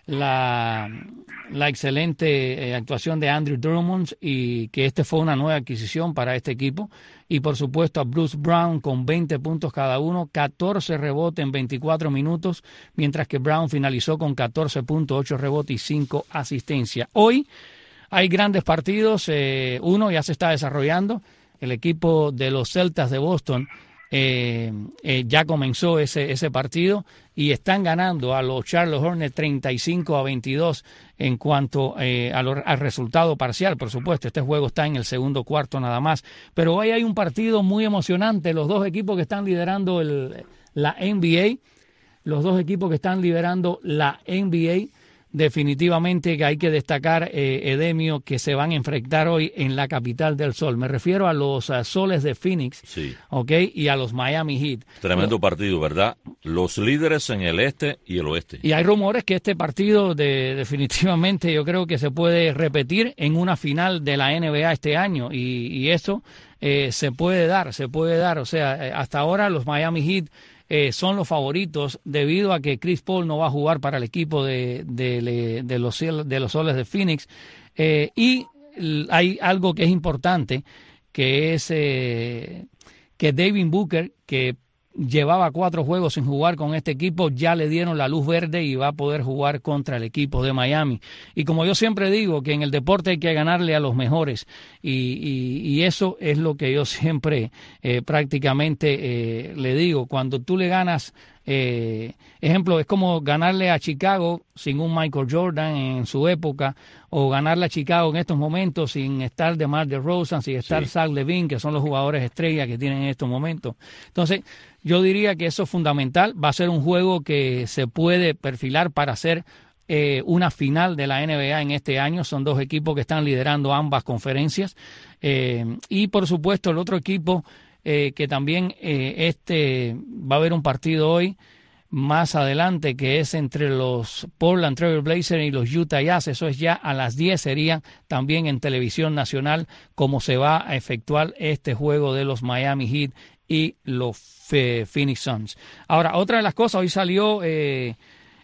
la, la excelente eh, actuación de Andrew Drummond, y que este fue una nueva adquisición para este equipo, y por supuesto a Bruce Brown con veinte puntos cada uno, catorce rebotes en veinticuatro minutos, mientras que Brown finalizó con catorce puntos, ocho rebotes y cinco asistencias. Hoy hay grandes partidos, eh, uno ya se está desarrollando, el equipo de los Celtas de Boston Eh, eh, ya comenzó ese, ese partido y están ganando a los Charlotte Hornets treinta y cinco a veintidós en cuanto eh, a lo, al resultado parcial. Por supuesto, este juego está en el segundo cuarto nada más, pero hoy hay un partido muy emocionante. Los dos equipos que están liderando el, la N B A, los dos equipos que están liderando la N B A, definitivamente que hay que destacar, eh, Edemio, que se van a enfrentar hoy en la capital del sol. Me refiero a los uh, Soles de Phoenix, sí. ¿Okay? Y a los Miami Heat. Tremendo partido, ¿verdad? Los líderes en el este y el oeste. Y hay rumores que este partido de, definitivamente yo creo que se puede repetir en una final de la N B A este año, y, y eso eh, se puede dar, se puede dar. O sea, eh, hasta ahora los Miami Heat Eh, son los favoritos debido a que Chris Paul no va a jugar para el equipo de, de, de, los, de los Soles de Phoenix, eh, y hay algo que es importante, que es eh, que Devin Booker, que llevaba cuatro juegos sin jugar con este equipo, ya le dieron la luz verde y va a poder jugar contra el equipo de Miami. Y como yo siempre digo, que en el deporte hay que ganarle a los mejores, y, y, y eso es lo que yo siempre eh, prácticamente eh, le digo. Cuando tú le ganas, eh, ejemplo, es como ganarle a Chicago sin un Michael Jordan en su época, o ganarle a Chicago en estos momentos sin estar DeMar DeRozan, sin estar sí. Zach LaVine, que son los jugadores estrellas que tienen en estos momentos. Entonces, yo diría que eso es fundamental. Va a ser un juego que se puede perfilar para ser eh, una final de la N B A en este año. Son dos equipos que están liderando ambas conferencias. Eh, y, por supuesto, el otro equipo eh, que también eh, este va a haber un partido hoy más adelante, que es entre los Portland Trail Blazers y los Utah Jazz. Eso es ya a las diez, sería también en televisión nacional cómo se va a efectuar este juego de los Miami Heat y los Phoenix Suns. Ahora, otra de las cosas, hoy salió eh,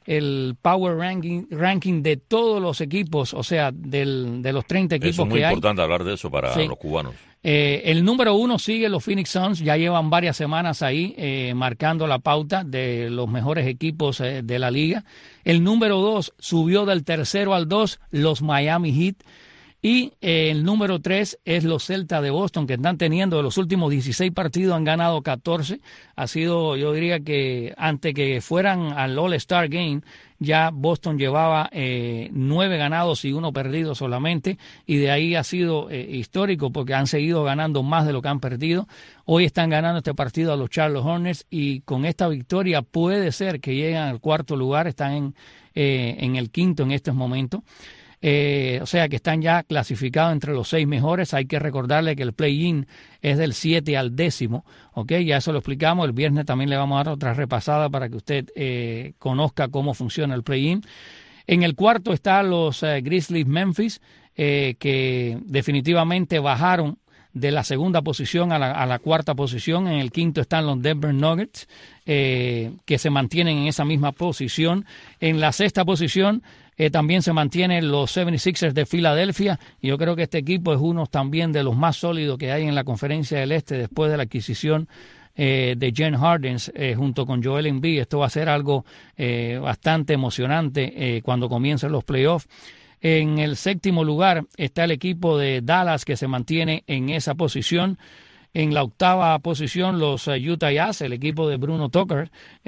el Power Ranking, ranking de todos los equipos, o sea, del, de los treinta equipos que hay. Es muy importante hablar de eso para sí. los cubanos. Eh, el número uno sigue los Phoenix Suns, ya llevan varias semanas ahí eh, marcando la pauta de los mejores equipos eh, de la liga. El número dos subió del tercero al dos, los Miami Heat. Y eh, el número tres es los Celtas de Boston, que están teniendo de los últimos dieciséis partidos, han ganado catorce. Ha sido, yo diría que antes que fueran al All-Star Game, ya Boston llevaba eh, nueve ganados y uno perdido solamente, y de ahí ha sido eh, histórico porque han seguido ganando más de lo que han perdido. Hoy están ganando este partido a los Charlotte Hornets, y con esta victoria puede ser que lleguen al cuarto lugar, están en, eh, en el quinto en estos momentos. Eh, o sea que están ya clasificados entre los seis mejores. Hay que recordarle que el play-in es del siete al décimo, ¿ok? Ya eso lo explicamos. El viernes también le vamos a dar otra repasada para que usted eh, conozca cómo funciona el play-in. En el cuarto están los eh, Grizzlies Memphis, eh, que definitivamente bajaron de la segunda posición a la, a la cuarta posición. En el quinto están los Denver Nuggets, eh, que se mantienen en esa misma posición. En la sexta posición eh, también se mantienen los setenta y seis ers de Filadelfia. Y yo creo que este equipo es uno también de los más sólidos que hay en la Conferencia del Este después de la adquisición Eh, de James Harden eh, junto con Joel Embiid. Esto va a ser algo eh, bastante emocionante eh, cuando comiencen los playoffs. En el séptimo lugar está el equipo de Dallas, que se mantiene en esa posición. En la octava posición los uh, Utah Jazz, el equipo de Bruno Tucker.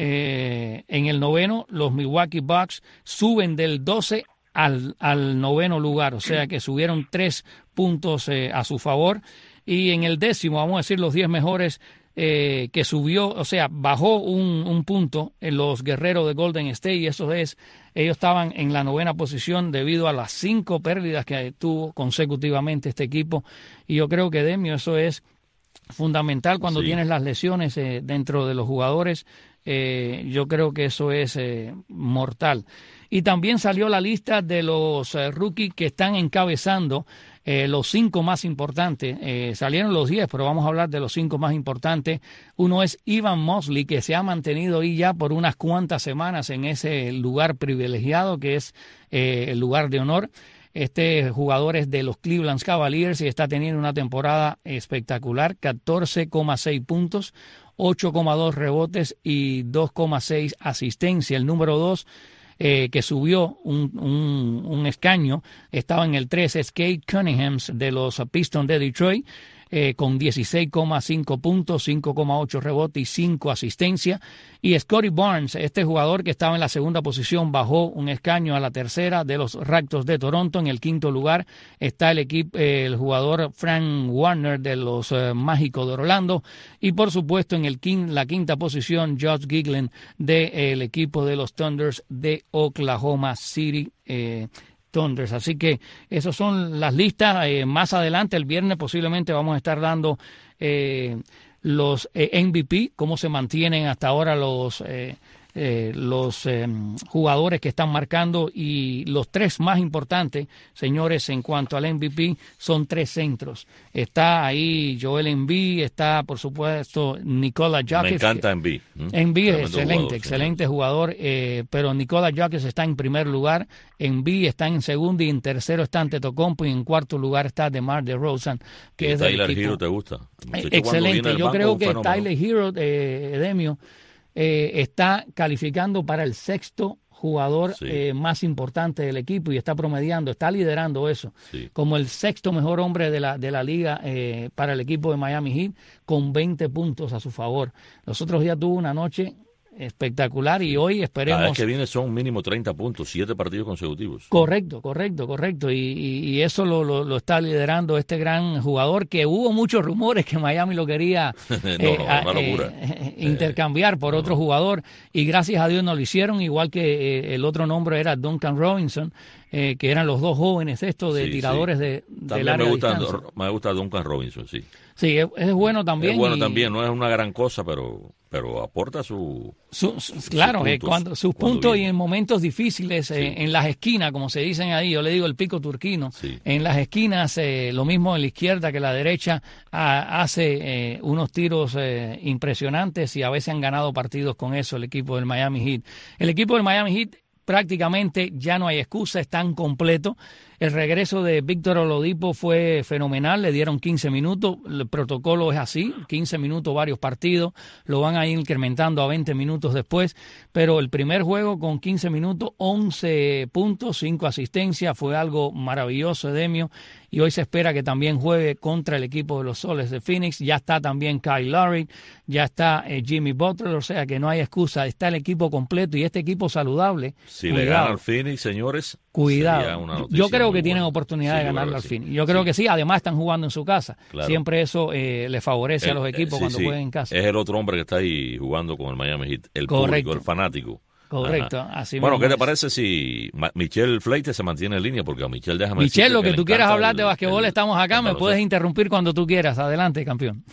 Eh, en el noveno los Milwaukee Bucks suben del doce al, al noveno lugar, o sea que subieron tres puntos eh, a su favor. Y en el décimo, vamos a decir los diez mejores, Eh, que subió, o sea, bajó un, un punto en los Guerreros de Golden State, y eso es, ellos estaban en la novena posición debido a las cinco pérdidas que tuvo consecutivamente este equipo, y yo creo que, Demio, eso es fundamental cuando sí. tienes las lesiones eh, dentro de los jugadores. Eh, yo creo que eso es eh, mortal. Y también salió la lista de los eh, rookies que están encabezando eh, los cinco más importantes. Eh, salieron los diez, pero vamos a hablar de los cinco más importantes. Uno es Evan Mobley, que se ha mantenido ahí ya por unas cuantas semanas en ese lugar privilegiado que es eh, el lugar de honor. Este jugador es de los Cleveland Cavaliers y está teniendo una temporada espectacular, catorce coma seis puntos, ocho coma dos rebotes y dos coma seis asistencia. El número dos, eh, que subió un, un, un escaño, estaba en el tres, es Cade Cunningham de los Pistons de Detroit, eh, con dieciséis coma cinco puntos, cinco coma ocho rebotes y cinco asistencias. Y Scottie Barnes, este jugador que estaba en la segunda posición, bajó un escaño a la tercera, de los Raptors de Toronto. En el quinto lugar está el equipo, eh, el jugador Frank Warner de los eh, Mágicos de Orlando. Y por supuesto en el quin, la quinta posición, Josh Giddey del eh, equipo de los Thunders de Oklahoma City eh, Thunders. Así que esas son las listas. Eh, más adelante, el viernes, posiblemente vamos a estar dando eh, los eh, M V P, cómo se mantienen hasta ahora los eh, eh, los eh, jugadores que están marcando, y los tres más importantes, señores, en cuanto al M V P, son tres centros. Está ahí Joel Embiid, está por supuesto Nikola Jokic. Me encanta Embiid. ¿Mm? Embiid es excelente, jugador, excelente sí. jugador, eh, pero Nikola Jokic está en primer lugar, Embiid está en segundo y en tercero está Antetokounmpo, y en cuarto lugar está DeMar DeRozan, que ¿Y es Tyler Hero te gusta? Excelente, yo creo que Tyler Hero, eh, Demio, Eh, está calificando para el sexto jugador sí. eh, más importante del equipo, y está promediando, está liderando eso, sí. como el sexto mejor hombre de la, de la liga eh, para el equipo de Miami Heat, con veinte puntos a su favor. Los otros días tuvo una noche espectacular, y hoy esperemos... Cada vez que viene son mínimo treinta puntos, siete partidos consecutivos. Correcto, correcto, correcto. Y, y, y eso lo, lo, lo está liderando este gran jugador, que hubo muchos rumores que Miami lo quería no, eh, no, a, una locura. Eh, intercambiar por no, otro no. jugador, y gracias a Dios no lo hicieron, igual que eh, el otro nombre era Duncan Robinson, eh, que eran los dos jóvenes estos de sí, tiradores sí. de, También del área me gusta, de distancia. Me gusta Duncan Robinson, sí. Sí, es, es bueno también. Es bueno y, también, no es una gran cosa, pero pero aporta su... su, su claro, sus puntos, eh, cuando, sus cuando puntos y en momentos difíciles, sí. eh, en las esquinas, como se dicen ahí, yo le digo el pico turquino, sí. en las esquinas, eh, lo mismo en la izquierda que la derecha, a, hace eh, unos tiros eh, impresionantes, y a veces han ganado partidos con eso el equipo del Miami Heat. El equipo del Miami Heat prácticamente ya no hay excusa, están completos. El regreso de Víctor Oladipo fue fenomenal, le dieron quince minutos, el protocolo es así, quince minutos varios partidos, lo van a ir incrementando a veinte minutos después, pero el primer juego con quince minutos, once puntos, cinco asistencias, fue algo maravilloso, Edemio, y hoy se espera que también juegue contra el equipo de los Soles de Phoenix. Ya está también Kyle Lowry, ya está eh, Jimmy Butler, o sea que no hay excusa, está el equipo completo y este equipo saludable. Si cuidado, le gana al Phoenix, señores, cuidado. Yo creo que tienen oportunidad sí, de ganarle al Phoenix. Yo creo sí. que sí, además están jugando en su casa. Claro. Siempre eso eh, le favorece el, a los equipos sí, cuando sí. juegan en casa. Es el otro hombre que está ahí jugando con el Miami Heat, el Correcto. público, el fanático. Correcto, Ajá. así Bueno, ¿qué te es. parece si Michelle Fleite se mantiene en línea? Porque a Michelle, déjame Michelle, lo que, que tú quieras hablar el, de basquetbol, el, estamos acá, el, me el, puedes interrumpir cuando tú quieras. Adelante, campeón.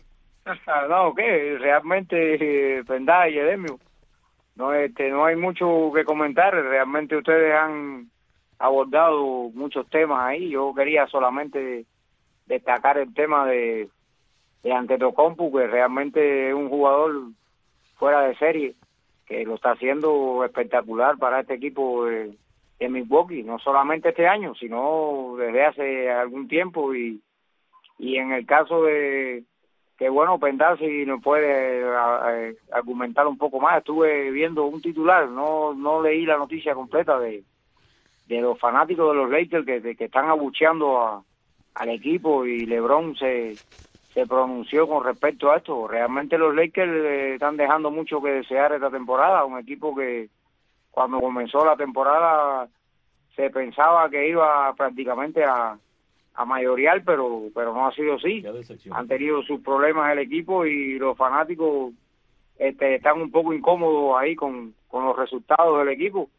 No, ¿qué? Realmente, verdad, y Edemio, no, este, no hay mucho que comentar. Realmente ustedes han abordado muchos temas ahí. Yo quería solamente destacar el tema de, de Antetokounmpo, que realmente es un jugador fuera de serie, que lo está haciendo espectacular para este equipo de, de Milwaukee, no solamente este año, sino desde hace algún tiempo. Y, y en el caso de que, bueno, Pendal, si nos puede eh, argumentar un poco más, estuve viendo un titular, no no leí la noticia completa de, de los fanáticos de los Lakers que, de, que están abucheando a, al equipo, y LeBron se, se pronunció con respecto a esto. Realmente los Lakers eh, están dejando mucho que desear esta temporada, un equipo que cuando comenzó la temporada se pensaba que iba prácticamente a a mayorear, pero pero no ha sido así. Han tenido sus problemas el equipo, y los fanáticos este, están un poco incómodos ahí con, con los resultados del equipo.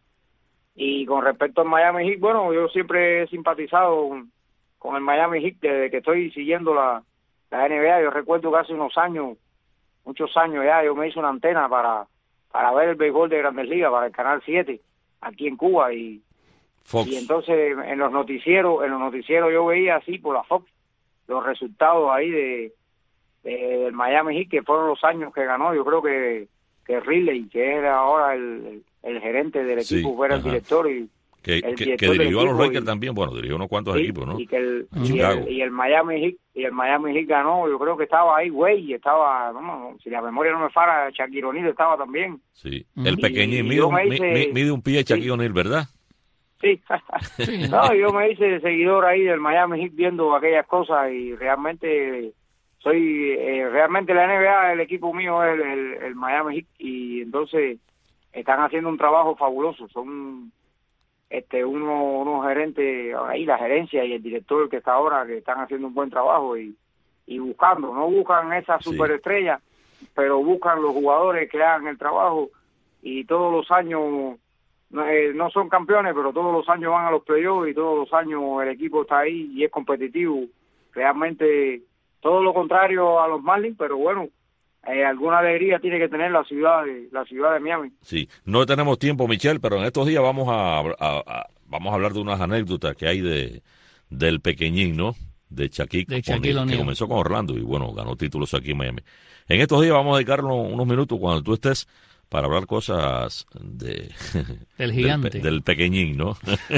Y con respecto al Miami Heat, bueno, yo siempre he simpatizado con, con el Miami Heat desde que estoy siguiendo la, la N B A. Yo recuerdo que hace unos años, muchos años ya, yo me hice una antena para, para ver el béisbol de Grandes Ligas, para el Canal siete, aquí en Cuba, y Fox. Y entonces en los noticieros, en los noticieros yo veía así por la Fox los resultados ahí de, de del Miami Heat, que fueron los años que ganó. Yo creo que que Riley, que era ahora el, el gerente del equipo, sí, fuera ajá. el director, y que, el que, que dirigió a los Lakers también, bueno, dirigió unos cuantos sí, equipos, ¿no? Y que el, y el, y el Miami Heat y el Miami Heat ganó. Yo creo que estaba ahí, güey, y estaba, no, si la memoria no me falla, Shaquille O'Neal estaba también. Sí, el pequeñín mide un, hice, mide un pie Shaquille sí. O'Neal, ¿verdad? Sí, no, yo me hice seguidor ahí del Miami Heat viendo aquellas cosas, y realmente soy, eh, realmente la N B A, el equipo mío es el, el, el Miami Heat, y entonces están haciendo un trabajo fabuloso. Son este uno, unos gerentes ahí, la gerencia y el director que está ahora, que están haciendo un buen trabajo, y, y buscando, no buscan esa superestrella, sí. pero buscan los jugadores que hagan el trabajo, y todos los años No, eh, no son campeones, pero todos los años van a los playoffs, y todos los años el equipo está ahí y es competitivo. Realmente todo lo contrario a los Marlins, pero bueno, eh, alguna alegría tiene que tener la ciudad de la ciudad de Miami. Sí, no tenemos tiempo, Michelle, pero en estos días vamos a, a, a vamos a hablar de unas anécdotas que hay de del pequeñín, ¿no? De Shaquille O'Neal, que comenzó con Orlando y bueno, ganó títulos aquí en Miami. En estos días vamos a dedicarnos unos minutos cuando tú estés para hablar cosas de del gigante, del, del pequeñín, ¿no?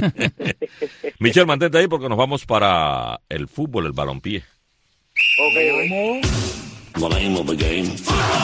Michelle, mantente ahí porque nos vamos para el fútbol, el balompié. Okay. The name of the game.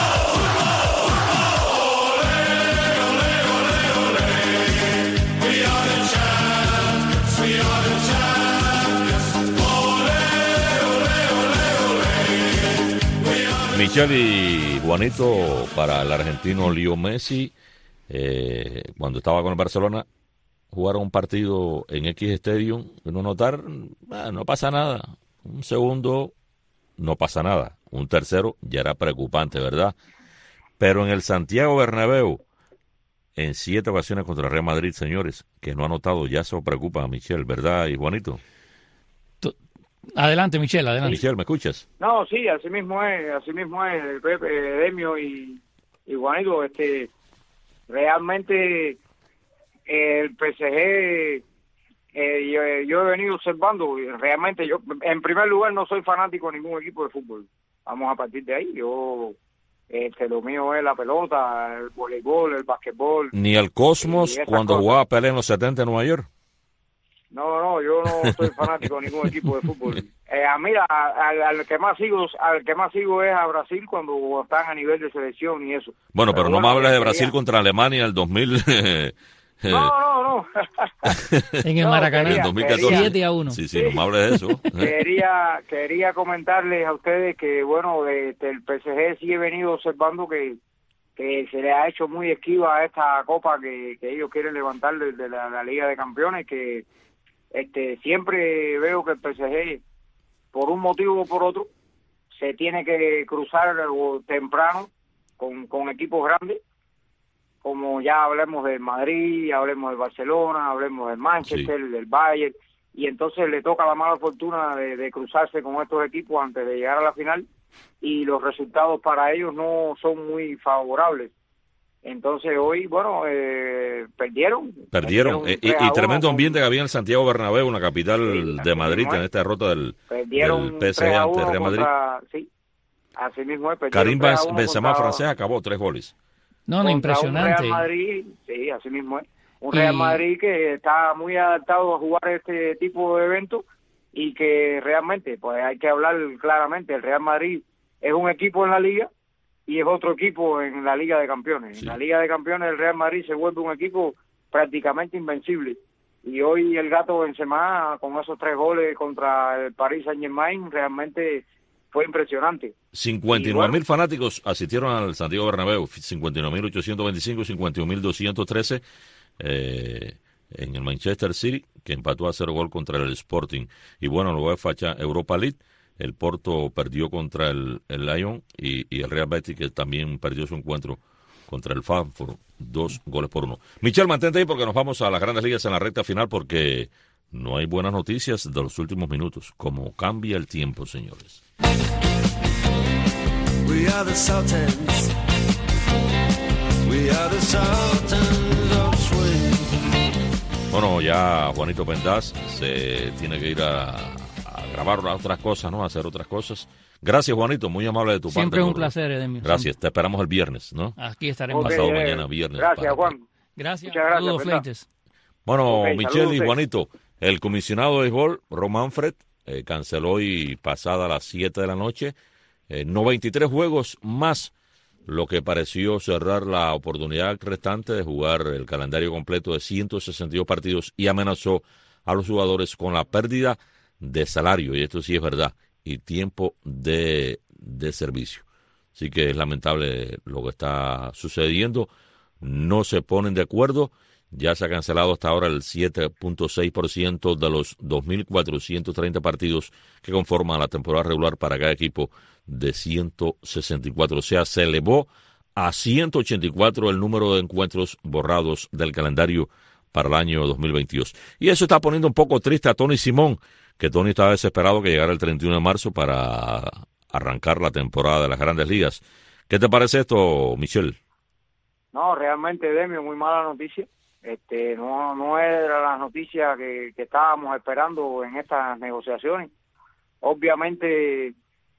Michelle y Juanito, para el argentino Leo Messi, eh, cuando estaba con el Barcelona, jugaron un partido en X Stadium, uno notar, ah, no pasa nada, un segundo, no pasa nada, un tercero, ya era preocupante, ¿verdad? Pero en el Santiago Bernabéu, en siete ocasiones contra el Real Madrid, señores, que no ha anotado, ya eso preocupa a Michelle, ¿verdad? Y Juanito. Adelante, Michelle, adelante. Michelle, ¿me escuchas? No, sí, así mismo es, así mismo es, Pepe, Demio y, y Juanito, este, realmente el P S G, eh, yo, yo he venido observando, y realmente yo, en primer lugar, no soy fanático de ningún equipo de fútbol, vamos a partir de ahí, yo, este, lo mío es la pelota, el voleibol, el basquetbol. ¿Ni el Cosmos cuando cosas. Jugaba Pelé en los setenta en Nueva York? No, no, yo no soy fanático de ningún equipo de fútbol. Eh, a mí, al, al que más sigo, al que más sigo es a Brasil cuando están a nivel de selección y eso. Bueno, pero, pero no bueno, me hables de Brasil quería... contra Alemania en el dos mil. no, no, no. En el Maracaná. En el dos mil catorce. siete a uno. Sí, sí, no me hables de eso. quería, quería comentarles a ustedes que, bueno, de, de el P S G sí he venido observando que que se le ha hecho muy esquiva a esta copa que, que ellos quieren levantar desde la, la Liga de Campeones, que este siempre veo que el P S G, por un motivo o por otro, se tiene que cruzar temprano con, con equipos grandes, como ya hablemos del Madrid, hablemos del Barcelona, hablemos del Manchester, sí. del Bayern, y entonces le toca la mala fortuna de, de cruzarse con estos equipos antes de llegar a la final, y los resultados para ellos no son muy favorables. Entonces hoy, bueno, eh, perdieron. Perdieron. perdieron y, y tremendo con, ambiente que había en el Santiago Bernabéu, una capital sí, de Madrid, en esta derrota del, del P S G ante Real Madrid. Contra, sí, así mismo es. Karim Benzema francés acabó tres goles. No, no, impresionante. Un Real Madrid, sí, así mismo es. Un Real y... Madrid que está muy adaptado a jugar este tipo de eventos y que realmente, pues hay que hablar claramente, el Real Madrid es un equipo en la Liga y es otro equipo en la Liga de Campeones. Sí. En la Liga de Campeones el Real Madrid se vuelve un equipo prácticamente invencible. Y hoy el Gato Benzema, con esos tres goles contra el Paris Saint-Germain, realmente fue impresionante. cincuenta y nueve mil bueno, fanáticos asistieron al Santiago Bernabéu, cincuenta y nueve mil ochocientos veinticinco, cincuenta y uno mil doscientos trece eh, en el Manchester City, que empató a cero gol contra el Sporting. Y bueno, luego de facha Europa League, el Porto perdió contra el, el Lyon y, y el Real Betis, que también perdió su encuentro contra el Frankfurt, dos goles por uno. Michel, mantente ahí porque nos vamos a las Grandes Ligas en la recta final porque no hay buenas noticias de los últimos minutos. Como cambia el tiempo, señores. We are the Sultans. We are the Sultans of Swing. Bueno, ya Juanito Pendaz se tiene que ir a grabar otras cosas, ¿no? Hacer otras cosas. Gracias, Juanito, muy amable de tu parte. Siempre es un placer, Edemio. Gracias, siempre. Te esperamos el viernes, ¿no? Aquí estaremos. Okay, Pasado eh, mañana, viernes. Gracias, Juan. Gracias. Muchas gracias, saludos, Fleites. Bueno, okay, Michelle y Juanito, el comisionado de béisbol, Rob Manfred, eh, canceló hoy pasada las siete de la noche eh, noventa y tres juegos más, lo que pareció cerrar la oportunidad restante de jugar el calendario completo de ciento sesenta y dos partidos y amenazó a los jugadores con la pérdida de salario, y esto sí es verdad, y tiempo de, de servicio. Así que es lamentable lo que está sucediendo. No se ponen de acuerdo. Ya se ha cancelado hasta ahora el siete punto seis por ciento de los dos mil cuatrocientos treinta partidos que conforman la temporada regular para cada equipo de ciento sesenta y cuatro. O sea, se elevó a ciento ochenta y cuatro el número de encuentros borrados del calendario para el año dos mil veintidós. Y eso está poniendo un poco triste a Tony Simón, que Tony estaba desesperado que llegara el treinta y uno de marzo para arrancar la temporada de las Grandes Ligas. ¿Qué te parece esto, Michelle? No, realmente, Demio, muy mala noticia. Este, no, no era la noticia que, que estábamos esperando en estas negociaciones. Obviamente,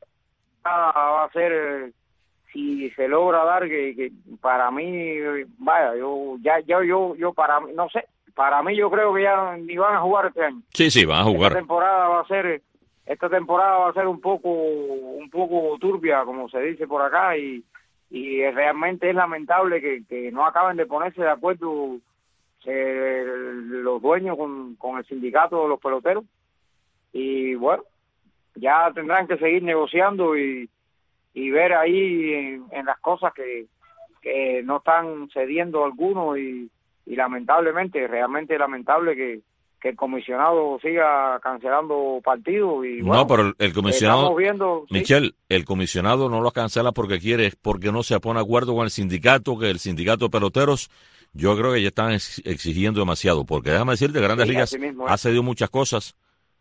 va a ser, si se logra dar, que, que para mí, vaya, yo, ya, ya, yo, yo, para mí, no sé, para mí yo creo que ya ni van a jugar este año. Sí, sí, van a jugar. Esta temporada va a ser, esta temporada va a ser un poco, un poco turbia, como se dice por acá, y, y realmente es lamentable que, que no acaben de ponerse de acuerdo eh, los dueños con, con el sindicato de los peloteros. Y bueno, ya tendrán que seguir negociando y, y ver ahí en, en las cosas que, que no están cediendo algunos y y lamentablemente, realmente lamentable que, que el comisionado siga cancelando partidos. Y bueno, no, pero el, el comisionado, viendo, Michelle, ¿sí? El comisionado no lo cancela porque quiere, es porque no se pone de acuerdo con el sindicato, que el sindicato de peloteros, yo creo que ya están exigiendo demasiado, porque déjame decirte, Grandes sí, Ligas ha cedido muchas cosas.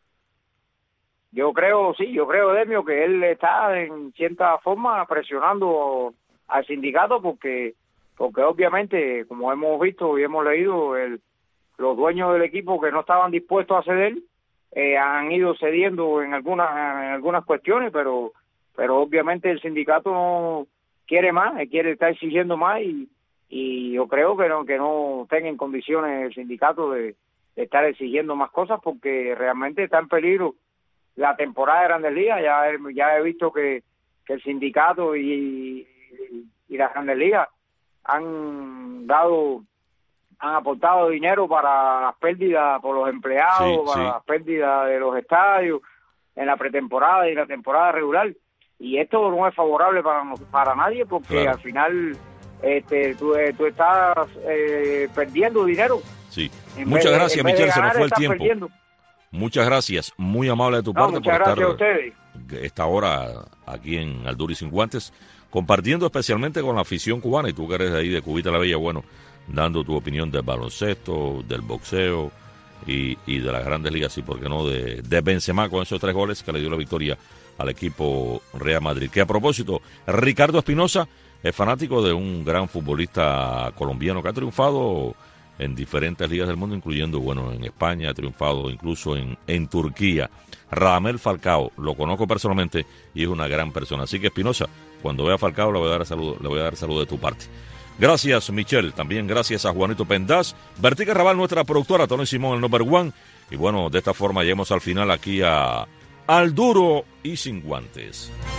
Yo creo, sí, yo creo, Demio, que él está en cierta forma presionando al sindicato porque... porque obviamente, como hemos visto y hemos leído, el, los dueños del equipo que no estaban dispuestos a ceder eh, han ido cediendo en algunas en algunas cuestiones, pero pero obviamente el sindicato no quiere más, quiere estar exigiendo más y, y yo creo que no que no tenga en condiciones el sindicato de, de estar exigiendo más cosas porque realmente está en peligro la temporada de Grandes Ligas. Ya, ya he visto que, que el sindicato y, y, y las Grandes Ligas han dado, han aportado dinero para las pérdidas por los empleados, sí, para sí. las pérdidas de los estadios en la pretemporada y la temporada regular. Y esto no es favorable para para nadie porque claro. Al final este tú, tú estás eh, perdiendo dinero. Sí. Muchas vez, gracias, Michelle, se nos fue el tiempo. Perdiendo. Muchas gracias, muy amable de tu no, parte muchas por gracias estar a ustedes. esta hora aquí en Al Duro y Sin Guantes, compartiendo especialmente con la afición cubana, y tú que eres de ahí de Cubita la Bella, bueno, dando tu opinión del baloncesto, del boxeo y, y de las Grandes Ligas, y por qué no, de, de Benzema con esos tres goles que le dio la victoria al equipo Real Madrid. Que a propósito, Ricardo Espinosa es fanático de un gran futbolista colombiano que ha triunfado en diferentes ligas del mundo, incluyendo, bueno, en España, ha triunfado incluso en, en Turquía. Radamel Falcao, lo conozco personalmente y es una gran persona. Así que, Espinosa, cuando vea a Falcao le voy a dar saludo, le voy a dar saludo de tu parte. Gracias, Michelle. También gracias a Juanito Pendaz, Bertica Raval, nuestra productora, Tony Simón, el number one. Y bueno, de esta forma llegamos al final aquí a Al Duro y Sin Guantes.